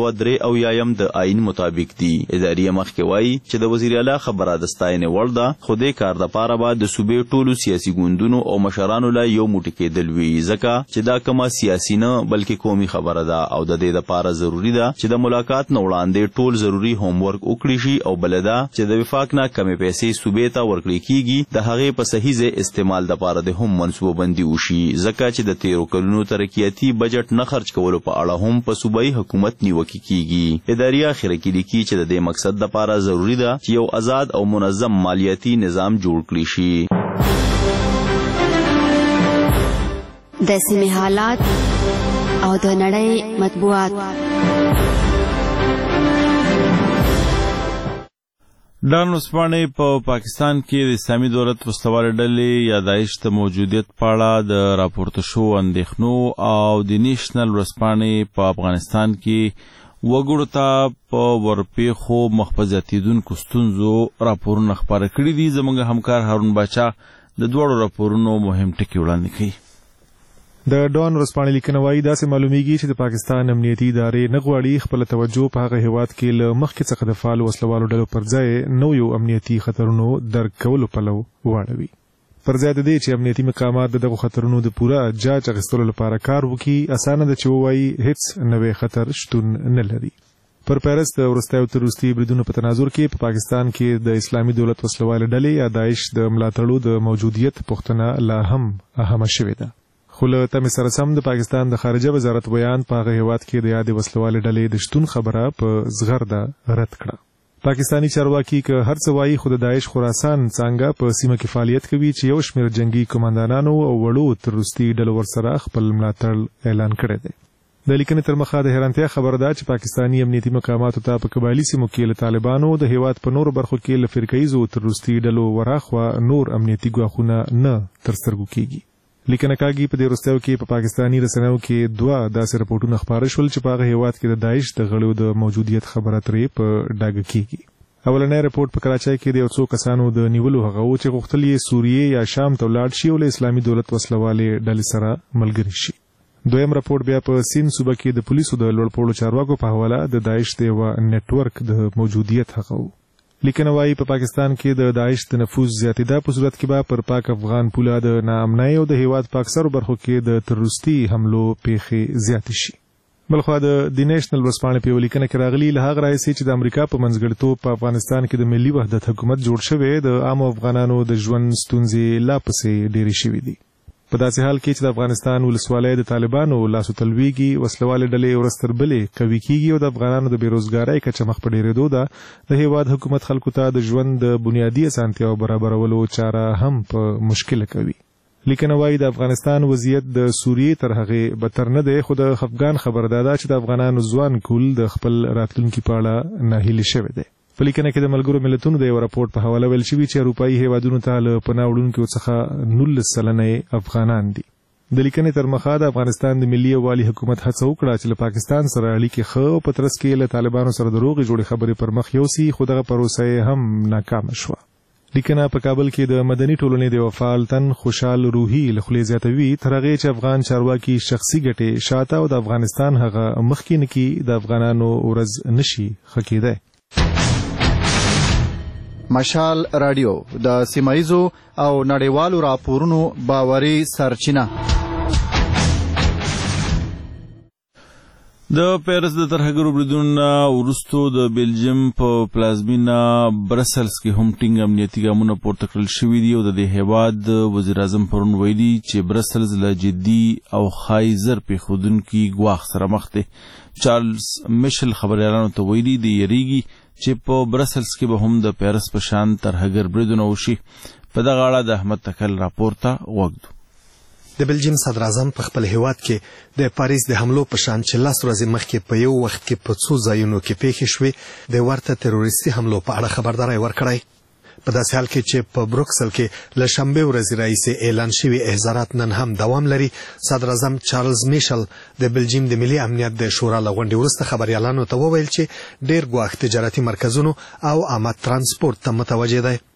1983 د آئین مطابق دي. اداریه مخکې وایي چې د وزیر اعلی خبره د ستاینې وړ ده، خو دې کار دپاره به د صوبې ټولو سیاسي ګوندونو او مشرانو له یو موټی کېدل وي، ځکه چې دا کومه سیاسي نه بلکې قومي خبره ده او د دې دپاره ضروري ده چې د ملاقات نه وړاندې ټول ضروري هوم ورک وکړي شي او بله ده چې د وفاق نه کمې پیسې صوبې ته ورکړل کیږي د هغې په صحیح ځای استعمال دپاره د هم منصوبه بندي وشي، ځکه چې د 13 کلونو ترقیاتي بجټ نه خرج کولو په اړه هم په صوبایي حکومت نیوکې کیږي. اداریه اخره کې لیکي چې د دې مقصد دپاره ضروري ده چې یو آزاد او منظم مالیاتي نظام جوړ کړي شي. د سیمې حالات او د نړۍ مطبوعات. ډان وسپانې په پاکستان کې د اسلامي دولت وسلوالې ډلې یا داعش د موجودیت په اړه د راپورته شوو اندېښنو او د نیشنل ورځپاڼې په افغانستان کې وګړو ته په ورپېښو مخ په زیاتېدونکو ستونزو راپورونه خپاره کړي دي. زموږ همکار هارون باچا د دواړو راپورونو مهم ټکي وړاندې کوي. د ډان ورځپاڼې لیکنه وایي داسې معلومیږي چې د پاکستان امنیتي ادارې نه غواړي خپل توجه په هغه هیواد کې له مخکې څخه د فعال وسلوالو ډلو پر ځای نویو امنیتي خطرونو درک کولو پلو واړوي. پر ځای د دې چې امنیتي مقامات دغه خطرونو د پوره جاج اخیستلو لپاره کار وکړي، اسانه ده چې ووایي هیڅ نوی خطر شتون نه لري. پر پیرس د وروستیو تروریستي بریدونو په تناظر کې په پاکستان کې د اسلامي دولت وسلوالې ډلې یا داعش د ملاتړو د موجودیت پوښتنه لا هم اهمه شوې ده. خو له تمې سره سم د پاکستان د خارجه وزارت بیان په هغه هیواد کې د یادې وسلوالې ډلې د شتون خبره په زغرده رد کړه. پاکستانی چارواکي که هر څه وایي خو د داعش خراسان څانګه په سیمه کې فعالیت کوي چې یو شمېر جنگي کمانډانانو او وړو تروریستي ډلو ورسره خپل ملاتړ اعلان کړی دی. د لیکنې تر مخه د حیرانتیا خبره ده چې پاکستانی امنیتي مقاماتو ته په قبایلي سیمو کې له طالبانو د هیواد په نورو برخو کې له فرقه‌ییزو تروریستي ډلو وراخوا نور امنیتي ګواښونه نه تر سترګو کېږي. لیکنه کاږي په دې وروستیو کې په پاکستانی رسنیو کې دوه داسې رپورټونه خپاره شول چې په هغه هیواد کې د داعش د غړو د موجودیت خبره ترې په ډاګه کېږي. اولنی رپورټ په کراچۍ کې د یو څو کسانو د نیولو هغه و چې غوښتل یې سوریې یا شام ته ولاړ شي او له اسلامي دولت وسلوالې ډلې سره ملګري شي. دویم رپورټ بیا په سین صوبه کې د پولیسو د لوړپوړو چارواکو په حواله د داعش د یوه نیټورک د موجودیت هغه و. لیکنه وایي په پاکستان کې د داعش د نفوذ زیاتېدا په صورت کې به پر پاک افغان پوله د ناامنۍ او د هیواد په اکثرو برخو کې د تروریستي حملو پیښې زیاتې شي. بلخوا د دی نیشنل ورځپاڼې په یوه لیکنه کې راغلي له هغه راهیسې چې د امریکا په منځګړیتوب په افغانستان کې د ملي وحدت حکومت جوړ شوی د عامو افغانانو د ژوند ستونزې لا پسې ډېرې شوې دي. په داسې حال کې چې د افغانستان ولسوالۍ د طالبانو لاسو تلویږي، وسلوالې ډلې ورځ تر بلې قوي کېږي او د افغانانو د بېروزګارۍ کچه مخ په ډېرېدو ده، د هیواد حکومت خلکو ته د ژوند د بنیادي اسانتیاو برابرولو چاره هم په مشکله کوي. لیکنه وایي د افغانستان وضعیت د سوریې تر هغې بدتر نه دی، خو د خفګان خبره دا ده چې د افغانانو ځوان کول د خپل راتلونکي په اړه ناهیلي شوی دی. په لیکنه کې د ملګرو ملتونو د یو راپورټ په حواله ویل شوي چې اروپایي هیوادونو ته له پناه وړونکو څخه 19 سلنه افغانان دي. د لیکنې تر مخه د افغانستان د ملي یووالي حکومت هڅه وکړه چې له پاکستان سره اړیکې ښه او په ترڅ کې له طالبانو سره د روغې جوړې خبرې پر مخ یوسي، خو دغه پروسه هم ناکامه شوه. لیکنه په کابل کې د مدني ټولنې د یو فعال تن خوشحال روحي له خولې زیاتوي تر هغې چې افغان چارواکي شخصي ګټې شاته او د افغانستان هغه مخکې نه کړي د افغانانو ورځ نشي ښه کېدی. مشال رادیو د سیمایزو او نړیوالو راپورونو باوري سرچینه. د پیرس د ترهګرو بریدونو وروسته د بیلجیم په پلازمینه برسلز کې هم ټینګ امنیتي ګامونه پورته کړل شوي دي او د دې هیواد وزیر اعظم پرون ویلي چې برسلز له جدي او ښایي زر پېښېدونکي ګواښ سره مخ دی. چارلز میشل خبریالانو ته ویلي دی یریږي چې په برسلز کې به هم د پیرس په شان ترهګر بریدونه وشي. په دغه اړه د احمد تکل راپور ته وګورو. د بلجیم صدر اعظم په خپل هیواد کې د پاریس د حملو په شان چې 10 ورځې مخکې په یو وخت کې په څو ځایونو کې پیښې شوې د ورته تروریستي حملو په اړه خبرداری ورکړی. په داسې حال کې چې په بروکسل کې له شنبې ورځې راهیسې اعلان شوي احضارات نن هم دوام لري، صدر اعظم چارلز میشل د بلجیم د ملي امنیت د شورا له غونډې وروسته خبریالانو ته وویل چې ډېر ګواښ تجارتي مرکزونو او عامه ترانسپورت ته متوجه دی.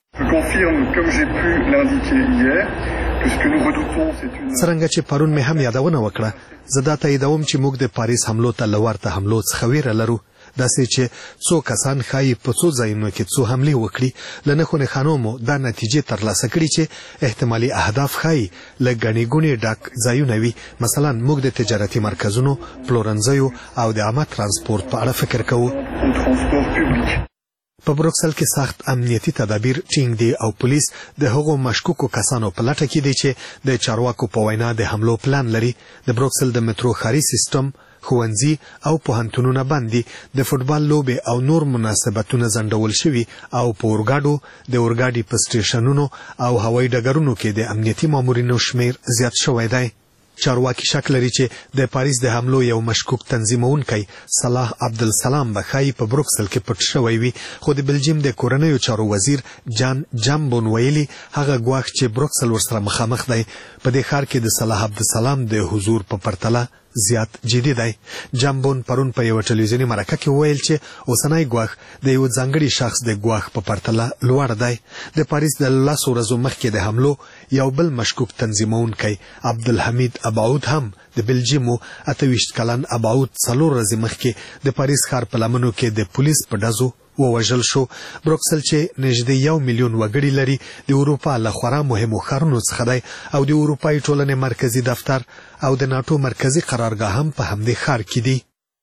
څرنګه چې پرون مې هم یادونه وکړه، زه دا تاییدوم چې موږ د پاریس حملو ته له ورته حملو څخه ویره لرو. داسې چې څو کسان ښایي په څو ځایونو کې څو حملې وکړي، له نښو نښانو مو دا نتیجې ترلاسه کړي چې احتمالي اهداف ښایي له ګڼې ګوڼې ډک ځایونه وي. مثلا موږ د تجارتي مرکزونو، پلورنځیو او د عامه ترانسپورت په اړه فکر کوو. په بروکسل کې سخت امنیتي تدابیر ټینګ دي او پولیس د هغو مشکوکو کسانو په لټه کې دي چې د چارواکو په وینا د حملو پلان لري. د بروکسل د مترو ښاري سیستم، ښوونځي او پوهنتونونه بند دي. د فوټبال لوبې او نور مناسبتونه ځنډول شوي او په اورګاډو، د اورګاډي په سټیشنونو او هوایي ډګرونو کې د امنیتي مامورینو شمیر زیات شوی دی. چارواکي شک لري چې د پاریس د حملو یو مشکوک تنظیمونکی صلاح عبدالسلام به ښایي په بروکسل کې پټ شوی وي، خو د بلجیم د کورنیو چارو وزیر جان جامبون ویلي هغه ګواښ چې بروکسل ورسره مخامخ دی په دې ښار کې د صلاح عبدالسلام د حضور په پرتله زیات جدي دی. جامبون پرون په یو ټلویزیونی مرکه کې ویل چې اوسنی ګواښ د یو ځانګړي شخص د ګواښ په پرتله لوړ دی. د پاریس د 10 ورځو مخکې د حملو یو بل مشکوک تنظیمونکی عبدالحمید ابعود هم د بلجیمو 28 کلن ابعود 4 ورځې مخکې د پاریس ښار په لمنو کې د پولیس په ډزو ووژل شو. بروکسل چې نږدې 1 میلیون وګړي لري د اروپا له خورا مهمو ښارونو څخه دی او د اروپایي ټولنې مرکزی دفتر او د ناټو مرکزی قرارګاه هم په همدې ښار کې دي.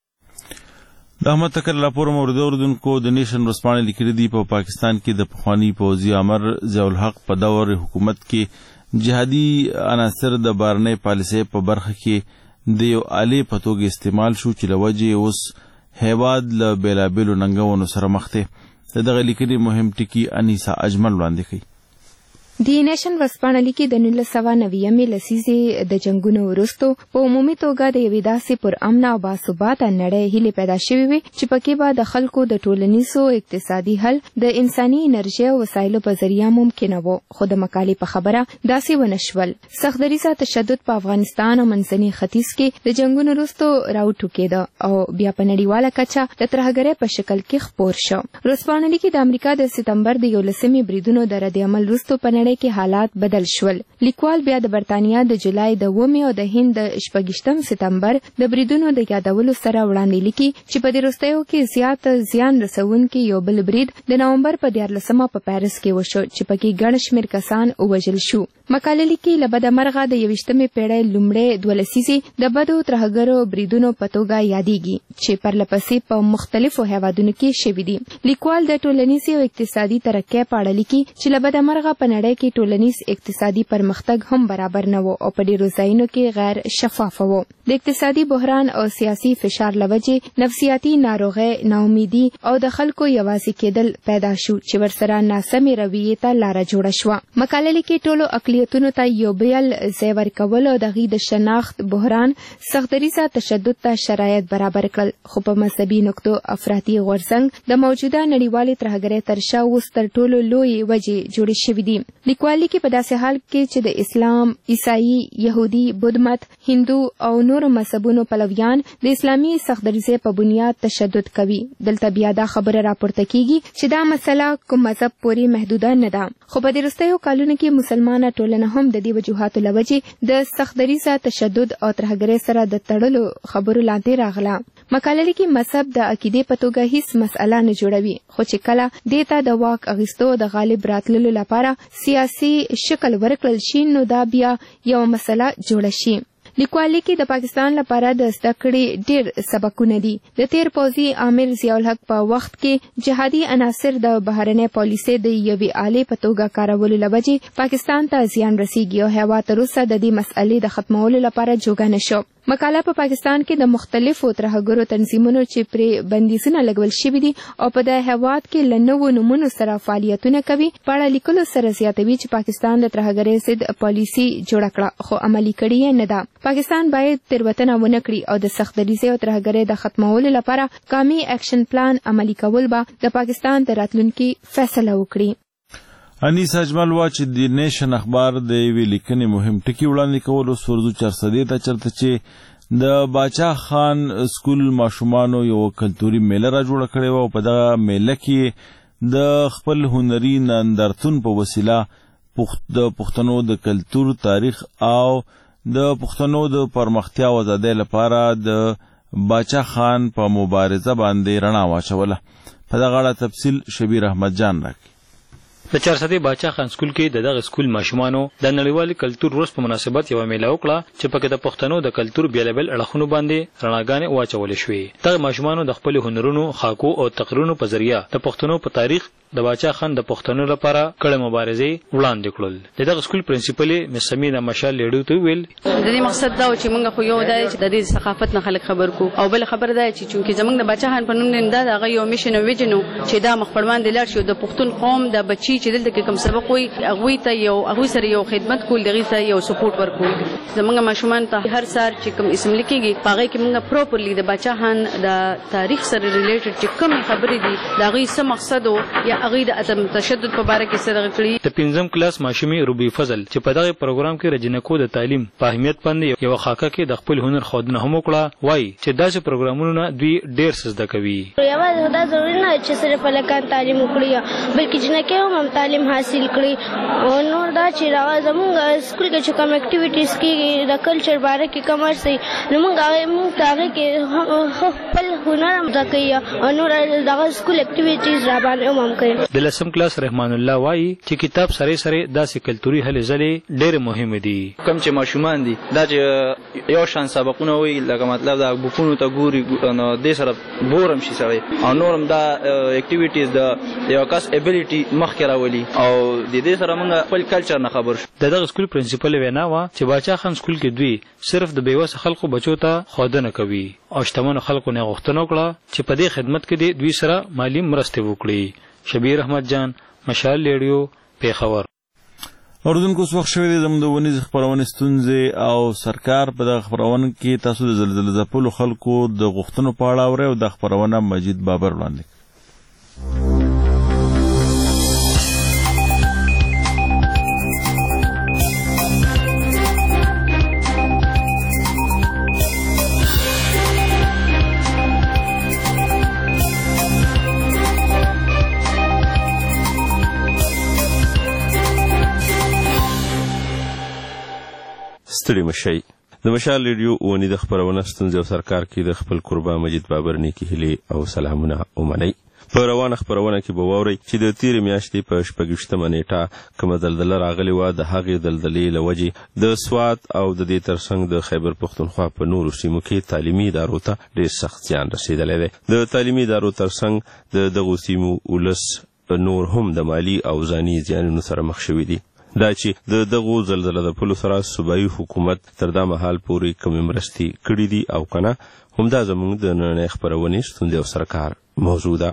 د احمد تکر راپور مورد اوردونکو د نیشن ورځپاڼې لیکلي دي په پاکستان کې د پخوانی پوځي امر ضیاء الحق په دور حکومت کې جهادي عناصر د بهرنۍ پالیسۍ په برخه کې د یو آلې په توګه استعمال شو چې له وجې اوس هیواد له بیلابیلو ننګونو سره مخ دی. د دغه لیکنې مهم ټکي انیسا اجمل وړاندې کوي. د نیشن ورځپاڼه لیکي د 1990 لسیزې د جنگونو وروسته په عمومي توګه د یوې داسې پرامن او باثباته نړۍ هیلې پیدا شوې وي چې پکې به د خلکو د ټولنیزو اقتصادي حل د انساني انرژي او وسایلو په ذریعه ممکنه و، خو د مقالې په خبره داسې ونه شول. سخت دریځه تشدد په افغانستان او منځني ختیځ کې د جنگونو وروسته راوټوکېده او بیا په نړیواله کچه د ترهګرۍ په شکل کې خپور شو. ورځپاڼه لیکي د امریکا د سپتمبر د 11 بریدونو د ردعمل وروسته په کې حالات بدل شول. لیکوال بیا د برتانیا د جولای د 9 او د هند د 28 سپتمبر د بریدونو د یادولو سره وړاندې لیکي چې په دې وروستیو کې زیات زیان رسونکي یو بل برید د نومبر په 14 په پاریس کې وشو چې پکې ګڼ شمېر کسان ووژل شو. مقاله لیکي له بده مرغه د 21مې پیړۍ لومړۍ 2 لسیزې د بدو ترهګرو بریدونو په توګه یادېږي چې پرلپسې په مختلفو هیوادونو کې شوي دي. لیکوال د ټولنیز او اقتصادي ترقۍ په اړه لیکي چې له بده مرغه په نړۍ کې ټولنیز اقتصادي پرمختګ هم برابر نه و او په ډیرو ځایونو کې غیر شفاف و. د اقتصادي بحران او سیاسي فشار له وجې نفسیاتي ناروغۍ، ناامیدي او د خلکو یوازې کېدل پیدا شو چې ورسره ناسمې رویې ته لاره جوړه شوه. مقاله لیکي ټولو اقلیتونو ته یو بل ځای ورکول او د هغوی د شناخت بحران سخت دریځه تشدد ته شرایط برابر کړل، خو په مذهبي نقطو افراطي غورځنګ د موجوده نړیوالې ترهګرۍ تر شا اوس تر ټولو لویې وجې جوړې شوي دي. لیکوالي کې په داسې حال کې چې د اسلام، عیسائی، يهودي، بودمت، هندو او نورو مذهبونو پلویان د اسلامي سخت دریځۍ په بنیاد تشدد کوي. دلته بیا دا خبره راپورته کیږي چې دا مسله کوم مذهب پورې محدوده نه ده، خو په دې وروستیو کلونو کې مسلمانه ټولنه هم د دې وجوهاتو له وجې د سخت دریځه تشدد او ترهګرۍ سره د تړلو خبرو لاندې راغله. مقاله لیکي مذهب د عقیدې په توګه هیڅ مسئله نه جوړوي، خو چې کله دې ته د واک اخیستو د غالب راتللو لپاره سیاسي شکل ورکړل شي نو دا بیا یو مسله جوړه شي. لیکوالي کې د پاکستان لپاره د زده کړې ډېر سبقونه دي. د تیر پوځي عامل ضیاء الحق په وخت کې جهادي عناصر د بهرنۍ پالیسۍ د یوې آلې په توګه کارولو له وجې پاکستان ته زیان رسیږي او هیواد تر اوسه د دې مسئلې د ختمولو لپاره جوګه نه شو. مقاله په پاکستان کې د مختلفو ترهګرو تنظیمونو چې پرې بندیزونه لګول شوي دي او په د هیواد کې له نوو نومونو سره فعالیتونه کوي په اړه لیکلو سره زیاتوي چې پاکستان د ترهګرۍ ضد پالیسي جوړه کړه خو عملي کړې یې نه ده. پاکستان باید تېروتنه ونه کړي او د سخت دریځۍ او ترهګرۍ د ختمولو لپاره قومي اکشن پلان عملي کول به د پاکستان د راتلونکي فیصله وکړي. انیسا اجمل وا چې د نیشن اخبار د یوې لیکنې مهم ټکي وړاندې کول اوس ورځو 400 ته چرته چې د باچا خان سکول ماشومانو یو کلتوري میله را جوړه کړې وه او په دغه میله کې د خپل هنري نندارتون په وسیله د پښتنو د کلتور، تاریخ او د پښتنو د پرمختیا او ازادۍ لپاره د باچا خان په مبارزه باندې رڼا واچوله. په دغه اړه تفصیل شبیر احمد جان راکړي. د چارسدې باچا خان سکول کې د دغه سکول ماشومانو د نړیوال کلتور ورځ په مناسبت یو میله وکړه چې پکې د پښتنو د کلتور بیلابل اړخونو باندې رڼاګانې واچولې شوې. دغه ماشومانو د خپل هنرونو، خاکو او تقریرونو په ذریعه د پښتنو په تاریخ د باچا خان د پښتنو لپاره کړه مبارزې وړاندې کړل. دغه سکول پرنسپل مس سمینا مشال لیډو ته ویل د دې مقصد دا و چې موږ خو یو دا چې د دې ثقافت نه خلک خبر کو او بل خبر دا چې چونکې زمونږ د باچا خان په نوم نه دا هغه یو میشن ویژن چې دا مخبرمان د لار شو د پښتون قوم د بچي چې دلته کې کوم سبق وي هغه سره یو خدمت کول دغه سره یو سپورټ ورکول. زمونږ ماشومان ته هر سال چې کوم اسم لیکيږي هغه کې موږ پروپرلی د باچا خان د تاریخ سره ریلیټډ چې کوم خبرې دي دا غي څه مقصد او یا هغه د عدم تشدد په اړه کې سره کړی. د 5م کلاس ماشومې روبي فضل چې په دغه پروګرام کې رجنکو د تعلیم په اهمیت باندې یو خاکه کې د خپل هنر خودنه هم وکړه، وایي چې داسې پروګرامونه دوی ډېر څه زده کوي. یوازې دا ضروري نه چې صرف هلکان تعلیم وکړي بلکې جنکې هم تعلیم حاصل کړي او نور دا چې زموږ سکول کې چې کوم اکټیویټیز کېږي د کلچر باره کې کوم څه نو موږ هغه کې خپل هنر هم زده کوي او نور دغه سکول اکټیویټیز را باندې هم کوي. د 10م کلاس رحمان الله وایي چې کتاب سره سره داسې کلتوري هلې ځلې ډېرې مهمې دي. کوم چې ماشومان دي دا چې یو شان سبقونه وي لکه مطلب دا بوکونو ته ګوري نو دې سره بورم شي سړی او نورم دا اکټیویټیز د یو کس ابیلیټي مخکې راولي او د دې سره موږ خپل کلچر نه خبر شو. دغه سکول پرنسپل وینا وه چې باچا خان سکول کې دوی صرف د بېوسه خلکو بچو ته ښودنه کوي او شتمنو خلکو نه غوښتنه وکړه چې په دې خدمت کې دوی سره مالي مرستې وکړي. شبیر احمد جان، مشال ریډیو، پیښور. اوردونکو اوس وخت شوی دی زموږ د ونیز خپرونې ستونزې او سرکار په دغه خپرونه کې تاسو د زلزلې ځپلو خلکو د غوښتنو په اړه اورئ او د خپرونه مجید بابر وړاندې. ستړي مشئ. د مشال ریډیو ونې د خپرونه ستونزې او سرکار کې د خپل قربا مجید بابر نیکې هیلې او سلامونه ومنئ. په روانه خپرونه کې به واورئ چې د تېرې میاشتې په 26مه نیټه کومه دلدله راغلې وه. د هغې دلدلې له وجې د سوات او د دې ترڅنګ د خیبر پښتونخوا په نورو سیمو کې تعلیمي ادارو ته ډېر سخت زیان رسېدلی دی. د تعلیمي ادارو ترڅنګ د دغو سیمو ولس نور هم د مالي او ځاني زیانونو سره مخ شوي دي. دا چې د دغو زلزله ځپلو سره صوبایي حکومت تر دا مهال پورې کومې مرستې کړي دي او که نه، همدا زموږ د نننۍ خپرونې ستونزې او سرکار موضوع ده.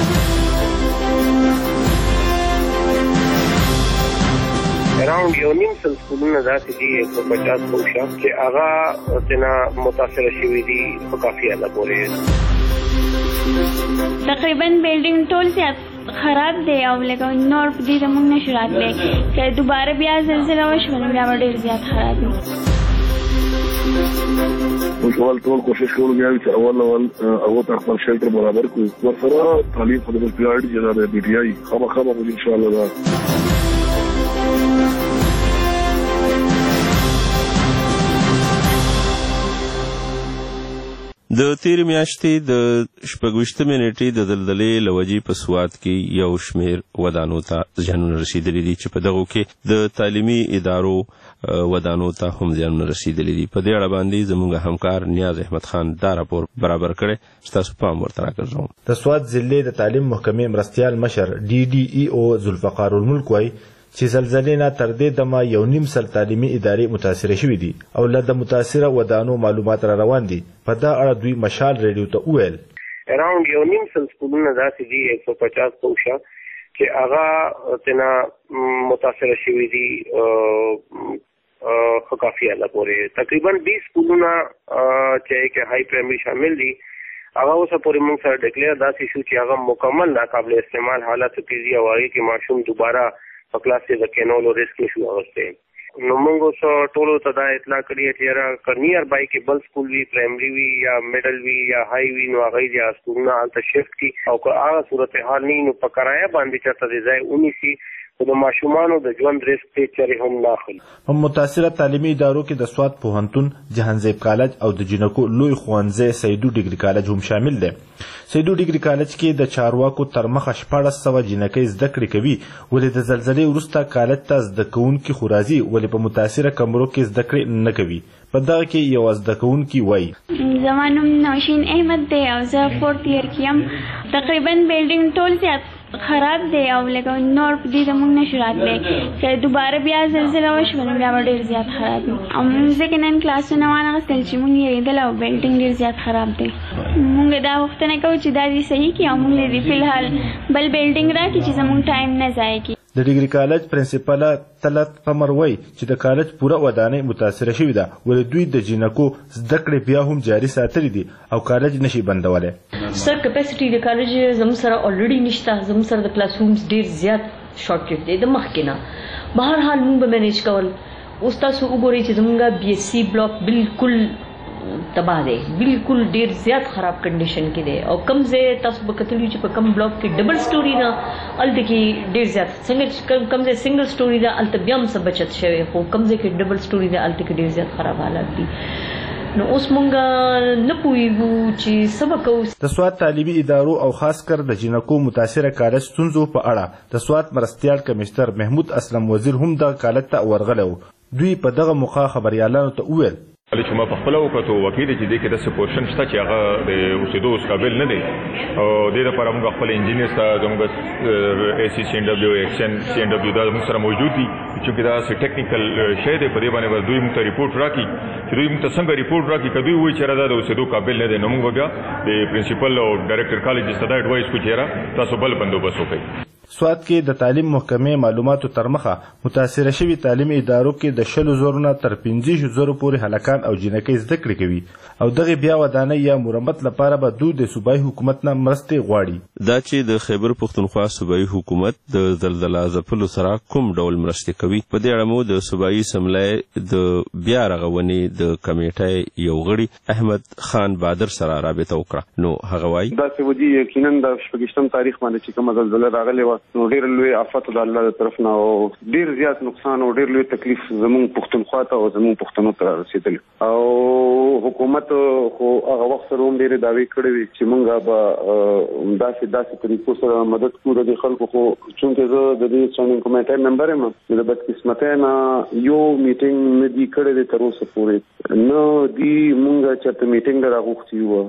اراوند 1.5 سکولونه داسې دي 150 کوشا چې هغه تینا متاثره شوي دي په کافي حده پورې. تقریبا بلډینګ ټول زیات خراب دی او لکه نور په دې زموږ نشو راتلی که دوباره بیا زلزله وشوه نو بیا به ډېر زیات خراب وي. موږ اول ټول کوشش کوو بیا چې اول هغو ته خپل شلټر برابر کړو. ورسره تعلیم خو د بل پلاړ چې دا د بي ټي آی خامخا به انشاءالله ده. د تېرې میاشتې د 26مې نیټې د دلدلې له وجې په سوات کې یو شمېر ودانو ته زیانونه رسېدلي دي چې په دغو کې د تعلیمي ادارو ودانو ته هم زیانونه رسېدلي دي. په دې اړه باندې زموږ همکار نیاز احمد خان دا راپور برابر کړی چې تاسو پام ورته راګرځوم. د سوات ضلع د تعلیم محکمې مرستیال مشر DDEO ذوالفقار الملک وایي چې زلزلې نه تر دې دمه 1.5 تعلیمي ادارې متاثره شوي دي او له د متاثره ودانو معلومات را روان دي. په دا اړه دوی مشال ریډیو ته وویل اراوند 1.5 سکولونه داسې دي 150 کوشا چې هغه تینا متاثره شوي دي په کافي حده پورې. تقریبا 20 سکولونه چې کې هائی پرایمري شامل دي هغه اوسه پورې موږ سره ډکلیئر داسې شو چې هغه مکمل ناقابل استعمال حالت کې دي او هغې کې ماشوم دوباره په کلاس کې د کینولو ریسک نشو اخیستی. نو موږ اوس ټولو ته دا اطلاع کړې چې یاره که نیئر بای کې بل سکول وي، پرایمري وي یا میډل وي یا هائی وي، نو هغوی د سکولونه هلته شفټ کړي او که هغه صورتحال نه وي نو په کرایه باندې چېرته د ځای ونیسي خو د ماشومانو د ژوند ریسک ته چرې هم نه اخلي. په متاثره تعلیمي ادارو کې د سوات پوهنتون، جهانزیب کالج او د جنکو لوی ښوونځی سیدو ډیګري کالج هم شامل دی. سیدو ډیګري کالج کې د چارواکو تر مخه 1400 جنکۍ زده کړې کوي، ولې د زلزلې وروسته کالج ته زده کوونکي خو راځي ولې په متاثره کمرو کې زده کړې نه کوي. په دغه کې یو زده کوونکي وایي زما نوم نوشین احمد دی او زه 4th year کې یم. تقریبا بلډینګ ټول زیات خراب دی او لکه نور په دې زموږ نشو راتلی که دوباره بیا زلزله وشوه نو بیا به ډېر زیات خراب وي. او موږ ځکه نن کلاسونه وانغېستل چې موږ یېرېدل او بلډینګ ډېر زیات خراب دی. موږ دا غوښتنه کوو چې دا دې صحیح کړي او موږ دې فی الحال بل بلډینګ راکړي چې زموږ ټایم نه ضایع کړي. د ډیګري کالج پرنسپل طلعت قمر وایي چې د کالج پوره ودانۍ متاثره شوې ده ولې دوی د جینکو زده کړې بیا هم جاري ساتلي دي او کالج نشي بندولی. سر کپاسټي د کالج زموږ سره الریډي نشته. زموږ سره د کلاس رومز ډیر زیات شارټیج دی د مخکې نه. بهر حال موږ به مینیج کول. اوس تاسو وګورئ چې زموږ بي اس سي بلاک بالکل تباہ دی، بالکل ډیر زیات خراب کنډیشن کې دی او کم ځای تاسو به کتلی چې په کم بلاک کې ډبل سټوري نه الته کې ډیر زیات څنګه کم ځای سنگل سټوري ده الته بیا هم څه بچت شوی خو کم ځای کې ډبل سټوري ده الته کې ډیر زیات خراب حالات دي. نو اوس مونږ نه پوهیږو چې څه به کوو. د سوات تعلیمي ادارو او خاص کر د جینکو متاثره کالج ستونزو په اړه د سوات مرستیال کمشنر محمود اسلم وزیر هم د کالج ته ورغلی و. دوی په دغه موقع خبریالانو ته وویل چې ما په خپل وکړو وکیل چې دې کې د سپورشن شته چې هغه د اوسېدو قابل نه دی او دې لپاره موږ خپل انجینیر سره زموږ اي سي سي ان دبليو ایکشن سي ان دبليو دا موږ سره موجود دي چې دا سه ټیکنیکل شی دی په دې باندې دوی موږ ته ریپورت راکړي چې دوی موږ ته څنګه ریپورت راکړي کدی وایي چې دا د اوسېدو قابل نه دی نو موږ بیا د پرنسپل او ډایرکټر کالج ته دا اډوایس کوو چې تاسو بل بندوبست وکړئ. سوات کې د تعلیم محکمې معلوماتو تر مخه متاثره شوي تعلیمي ادارو کې د 100,000 نه تر 15,000 پورې هلکان او جینکۍ زده کړې کوي او دغه بیا ودانۍ یا مرمت لپاره به دوی د صوبایي حکومت نه مرستې غواړي. دا چې د خیبر پښتونخوا صوبایي حکومت د زلزله ځپلو سره کوم ډول مرستې کوي په دې اړه مو د صوبایي اسمبلی د بیا رغونې د کمیټې یو غړي احمد خان بادر سره رابطه وکړه. نو هغه وایي دا چې ودی یقینا د 28 تاریخ باندې چې کومه زلزله راغلې و نو ډیر لوی آفت د الله طرف نه او ډیر زیات نقصان او ډیر لوی تکلیف زموږ پښتونخوا ته او زموږ پښتنو ته رسیدل او حکومت خو هغه وخت سره هم ډیر داوی کړی وي چې موږ به داسې طریقو سره مدد کوو د خلکو خو چونکې زه د دې څنګه کمیټې ممبر یم د بدقسمتۍ نه یو میټینګ نه دی کړی تر اوسه پورې نو دی موږ چې میټینګ راغوښتي و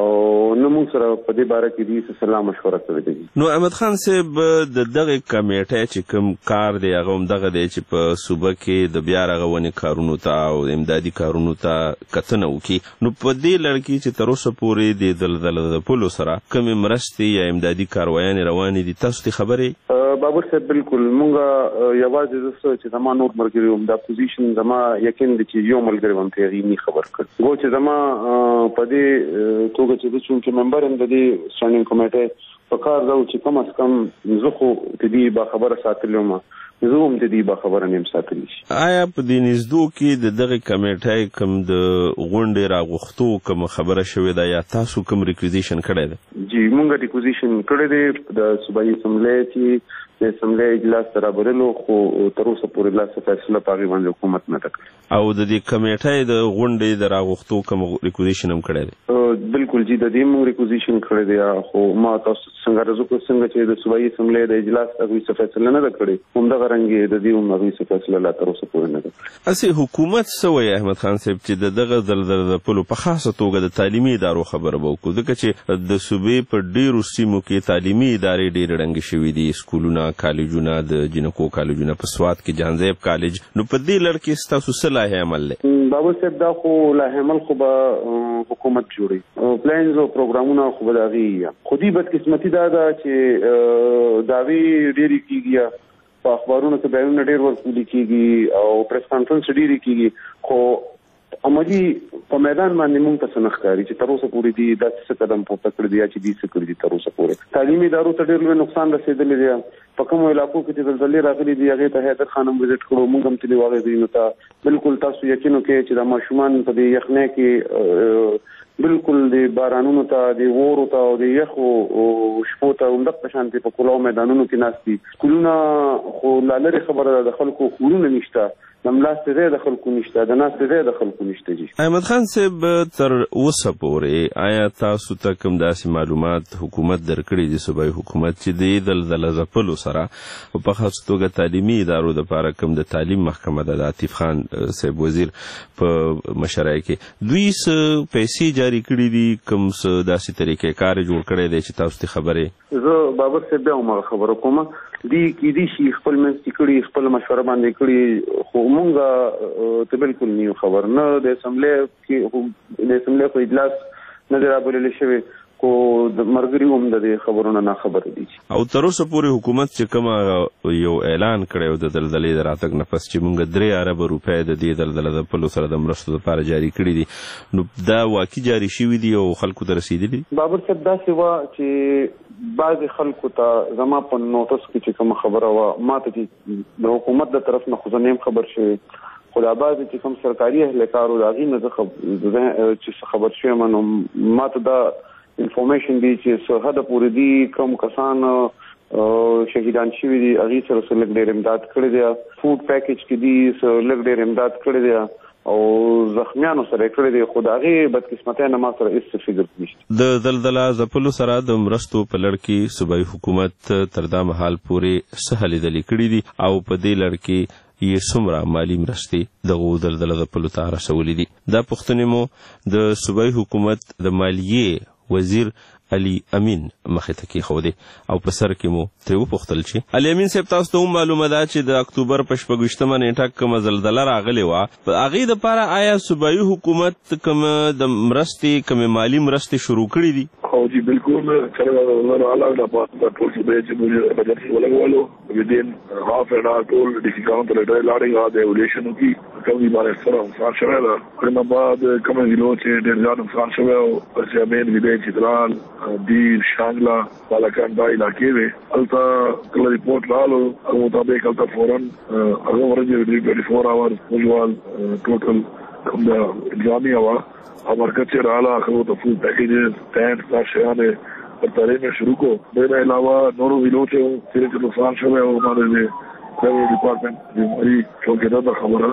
او نو موږ سره په دې باره کې دې سلام مشوره کړې دي. نو احمد خان صاحب د دغه کمیټې چې کوم کار دی هغه هم دغه دی چې په صوبه کې د بیا رغونې کارونو ته او امدادي کارونو ته کتنه وکړي نو په دې لړ کې چې تر اوسه پورې د زلزلې د پولو سره کومې مرستې یا امدادي کاروایانې روانې دي تاسو ته خبرې؟ بابر صاحب بالکل مونږ یوازې زه چې زما نور ملګري هم دا پوزیشن زما یقین دي چې یو ملګری هم ته غي خبر کړ غو چې زما په دې توګه چې څنګه ممبر هم د دې سټانډینګ کمیټې په کار راو چې کم از کم زه خو دې با خبره ساتلم زه هم دې با خبره نیم ساتلی شي. آیا په دې نږدو کې د دغه کمیټې کوم د غونډې راغوښتو کوم خبره شوې ده یا تاسو کوم ریکوزیشن کړی ده؟ جی مونږ ریکوزیشن کړی دی د صوبایي اسمبلی چې د اسمبلی اجلاس ته رابللو خو تر اوسه پورې لا څه فیصله په هغې باندې حکومت نه ده کړې. او د دې کمیټې د غونډې د راغوښتو کوم ریکوزیشن هم کړی دی؟ بالکل جی د دې موږ ریکوزیشن کړی دی خو ما تاسو څنګه رزو کو څنګه چې د صوبایي اسمبلی د اجلاس هغوی څه فیصله نه ده کړې همدغه رنګ د دې هم هغوی څه فیصله لا تر اوسه پورې نه ده کړې. هسې حکومت څه وایي احمد خان صاحب چې د دغه زلزلې د پولو په خاصه توګه د تعلیمي ادارو خبره به وکړو ځکه چې د صوبې په ډېرو سیمو کې تعلیمي ادارې ډېرې ړنګې شوي دي سکولونه کالجونه د جینکو کالجونه په سوات کې جهانزیب کالج نو په دې لړ کې ستاسو څه لایحه عمل دی؟ بابا صاحب دا خو لایحه عمل خو به حکومت جوړوي پلانز او پروګرامونه خو به د هغې خو دې بدقسمتي دا ده چې دعوې ډېرې کېږي په اخبارونو کې بیانونه ډېر ورکول کېږي او پریس کانفرنس ډېرې کېږي خو عملي په میدان باندې موږ ته څه نه ښکاري چې تر اوسه پورې دي دا څه قدم پورته کړی دی یا چې دې څه کړي دي تر اوسه پورې تعلیمي ادارو ته ډېر لوی نقصان رسېدلی دی په کومو علاقو کې چې زلزلې راغلي دي هغې ته حیدر خان هم وزټ کړو موږ هم تللي هغې ځایونو ته بالکل تاسو یقین وکړئ چې دا ماشومان په دې یخنۍ کې بالکل د بارانونو ته د وورو ته او د یخو شپو ته همدغه په شانتې په کلاو میدانونو کې ناست دي سکولونه خو لا لرې خبره ده د خلکو کورونه نشته د ملاستې ځای د خلکو نشته د ناستې ځای د خلکو نشته جي. احمد خان صاحب تر اوسه پورې آیا تاسو ته کوم داسې معلومات حکومت درکړي دي صوبایي حکومت چې د زلزلې ځپلو سره په خاصه توګه تعلیمي ادارو دپاره کوم د تعلیم محکمه ده د عاطف خان صاحب وزیر په مشرۍ کې دوی څه پیسې جاري کړي دي کوم څه داسې طریقې کار جوړ کړی دی چې تاسو ته خبرې؟ زه بابر صاحب بیا هماغه خبره کوم دي کېدای شي خپل منځ کې کړي خپل مشوره باندې کړي خو مونږ ته بالکل نه خبر نه د اسمبلی کې د اسمبلی په اجلاس نه دی رابللی شوی خو د مرګري هم د خبرونو نه خبر دي. او تر اوسه پورې حکومت چې کوم یو اعلان کړی د دلدلې د راتګ نه پس چې موږ 3 ارب روپۍ د دې دلدله د پلو سره د مرستو لپاره جاری کړي دي، نو دا واقعي جاری شوي دي او خلکو ته رسیدلي دي؟ بابر صاحب داسې وه چې بعضې خلکو ته زما په نوټس کې چې کومه خبره وه ما ته چې د حکومت د طرف نه خو زه نه یم خبر شوی، خو دا بعضې چې کوم سرکاري اهلکار و د هغې نه زه چې خبر شوی یم، نو ما ته دا انفارمیشن دی چې څه حده پورې دي کوم کسان شهیدان شوي دي هغې سره څه لږ ډېر امداد کړی دی، فوډ پیکیج کې دي څه لږ ډېر امداد کړی دی او زخمیانو سره کړی دی، خو د هغې بدقسمتۍ نه ما سره هېڅ فکر نشته. د دلدله ځپلو سره د مرستو په لړ کې صوبایي حکومت تر دا مهال پورې څه هلې ځلې کړي دي او په دې لړ کې یې څومره مالي مرستې دغو دلدله ځپلو ته رسولي دي؟ دا پوښتنې مو د صوبایي حکومت د مالیې وزیر علي امین مخې ته کېښودې او په سر کې مو ترې وپوښتل چې علي امین صاحب تاسو ته هم معلومه ده چې د اکتوبر په 26مه نیټه کومه زلزله راغلې وه، په هغې دپاره آیا صوبایي حکومت کوم د مرستې کومې مالي مرستې شروع کړي دي؟ او جی بالکل څنګه الله د ټول صوبې چې موږ ایمرجنسي ولګولو ودین هاف ان اور ټول ډیسټریکټ کاونټر ډېر لاړې د ایولیشن کی کومي باندې سره نقصان شوی ده، په بعد کوم ضلعو چې ډېر زیات نقصان شوی او چې امین ویلې چترال دیر شانګلا بالاکان دا علاقې وې هلته کله ریپورټ رالو هغه مطابق هلته فورن هغه ورځې 24 آور موږ ټوټل کوم د انتظامي هوا او مرکز چې رااله هغه ته فول پیکیجز ټینټ دا شیانې په تاریخ میں شروع کو دې علاوه نورو ویلو چې نقصان شوی او باندې د ډپارټمنټ د مری څوکیدار د خبره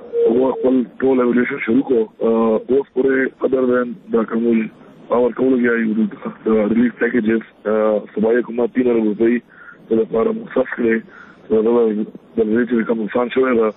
او خپل ټول ایولیشن شروع کو اوس پورې ادر دین د کومل اور کول یې د ریلیف پیکیجز صوبایي حکومت 3 ارب روپۍ د لپاره مخصص کړي د دې چې کوم نقصان شوی دا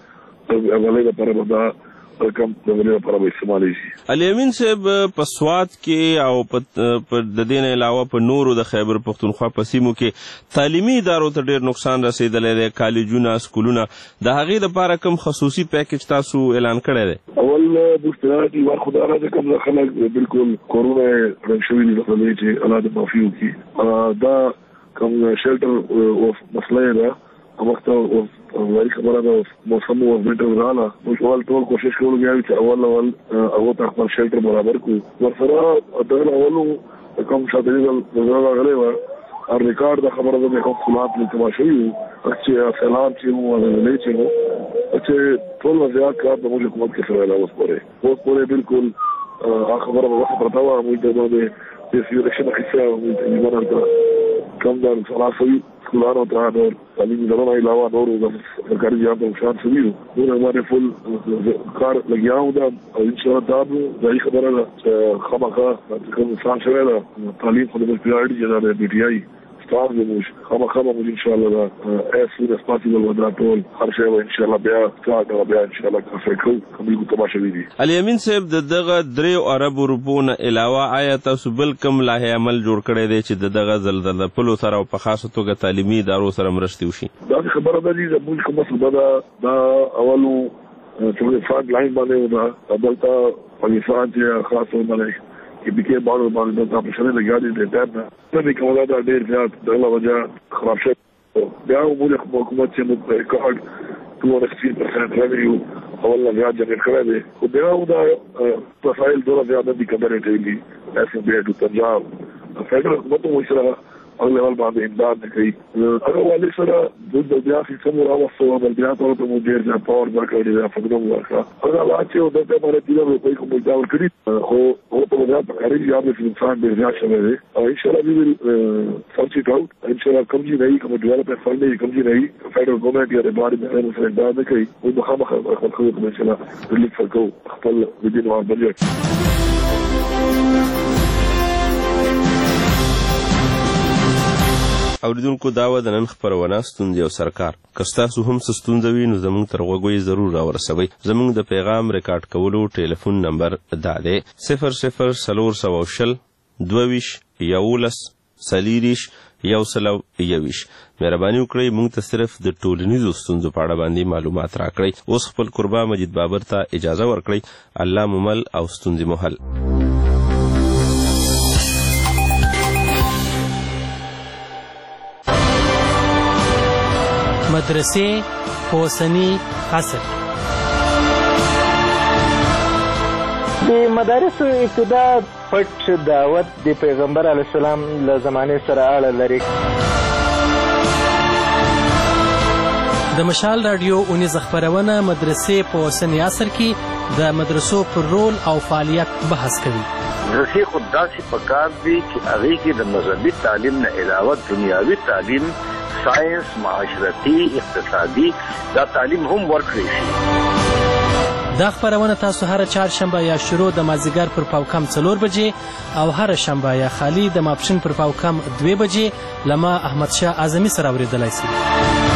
هغه لپاره به رقم د ولې لپاره به استعمالي شي. علي امین صاحب په سوات کې او په د دې نه علاوه په نورو د خیبر پښتونخوا په سیمو کې تعلیمي ادارو ته ډېر نقصان رسېدلی دی، کالجونه سکولونه، د هغې دپاره کوم خصوصي پیکیج تاسو اعلان کړی دی؟ اول بوستراتي ورخداره د کوم خلک بالکل کورونه رنګ شوي دي چې الله د معافي وکړي، دا کوم شیلټر او مسله ده هغه وایي خبره ده موسم او وینټر رااله موږ ټول کوشش کوو چې اول هغه ته خپل شیلټر برابر کړو، ورسره د اولو کوم شاته د راغلی و هر ریکارډ د خبره ده کوم خلاص لیکل شوی چې سلام چې مو نه چې ټول وضعیت کار د موږ حکومت کې سره اوس پورې بالکل هغه خبره وخت پرتا و موږ د سیورشن خصه موږ نه کم در سلاسوي سکولانو ته نور تعلیمي ادارو علاوه نور د سرکاري جهاد نقصان شوي نور باندې فل کار لګیاو ده او ان شاء الله دا ځای خبره ده خامخا کوم نقصان شوی ده تعلیم خو د پیاړي جنا د بي ټي آی ستاسو موږ خامخا موږ ان شاء الله دا اس سون اس پاسبل ودا ټول هر شی ان شاء الله بیا څنګه بیا ان شاء الله کافرکو کومې تماشا وی دي. علي امین صاحب دغه 3 ارب روپو نه علاوه آیا تاسو بل کوم لایحه عمل جوړ کړی دی چې دغه زلزله پلو سره او په خاصه توګه تعلیمي ادارو سره مرستې وشي؟ دا خبره ده چې موږ کومه سبا دا اولو چې فرانک لاین باندې ودا دلته پاکستان چې خاصه باندې کې بکې باندې باندې د اپریشن لګاډي د ټاپ نه کومه دا ډېر زیات دغه وجه خراب شو بیا موږ حکومت چې موږ ریکارډ 260% ریویو اول نه زیات جنریټ کړی دی خو بیا دا پروفایل ډېر زیات دي کمپیریټیولی ایس بي ټو پنجاب فیډرل حکومت مو سره اول لیول باندې امداد نه کوي هغه والي سره د بیا سیستم راوستو بل بیا ته مو ډېر ځای پاور ورکړی دی فقدم ورکړه هغه لا چې د دې باندې د روپۍ کوم ځای ورکړي خو په وجه په کاري یاد د انسان ډېر زیات شوی دی او ان شاء الله ویل سرچ اټ اوټ ان شاء الله کوم ځای کوم ډیولپر فند دی کوم ځای فیډرل ګورنمنت یا د باندې د سره امداد کوي او مخامخ خپل ان شاء الله ریلیف ورکو خپل د دې نوار بجټ. اوریدونکو دا و د نن خپرونه ستونزې او سرکار که ستاسو هم څه ستونزه وي نو زموږ تر غوږو یې ضرور راورسوئ. زموږ د پیغام ریکارډ کولو ټلیفون نمبر دا دی 00 22 11 40 121. مهرباني وکړئ موږ ته صرف د ټولنیزو ستونزو په اړه باندې معلومات راکړئ. اوس خپل قربا مجید بابر ته اجازه ورکړئ. الله مو مل او ستونزې مو حل. مدرسې په اوسني عصر. د مدارسو ابتدا پټ دعوت د پیغمبر علیه السلام له زمانې سره اړه لري. د مشال راډیو اونیزه خپرونه مدرسې په اوسني عصر کې د مدرسو پر رول او فعالیت بحث کوي. مدرسې خو داسې پکار دي چې هغې کې د مذهبي تعلیم نه علاوه دنیاوي تعلیم، ساینس، معاشرتي، اقتصادي دا تعلیم هم ورکړی شي. دا خپرونه تاسو هره چهارشنبه یا شروع د مازدیګر پر پاوکم 4 بجې او هره شنبه یا خالی د ماپښین پر پاوکم 2 بجې له ما احمدشاه اعظمي سره اورېدلی شئ.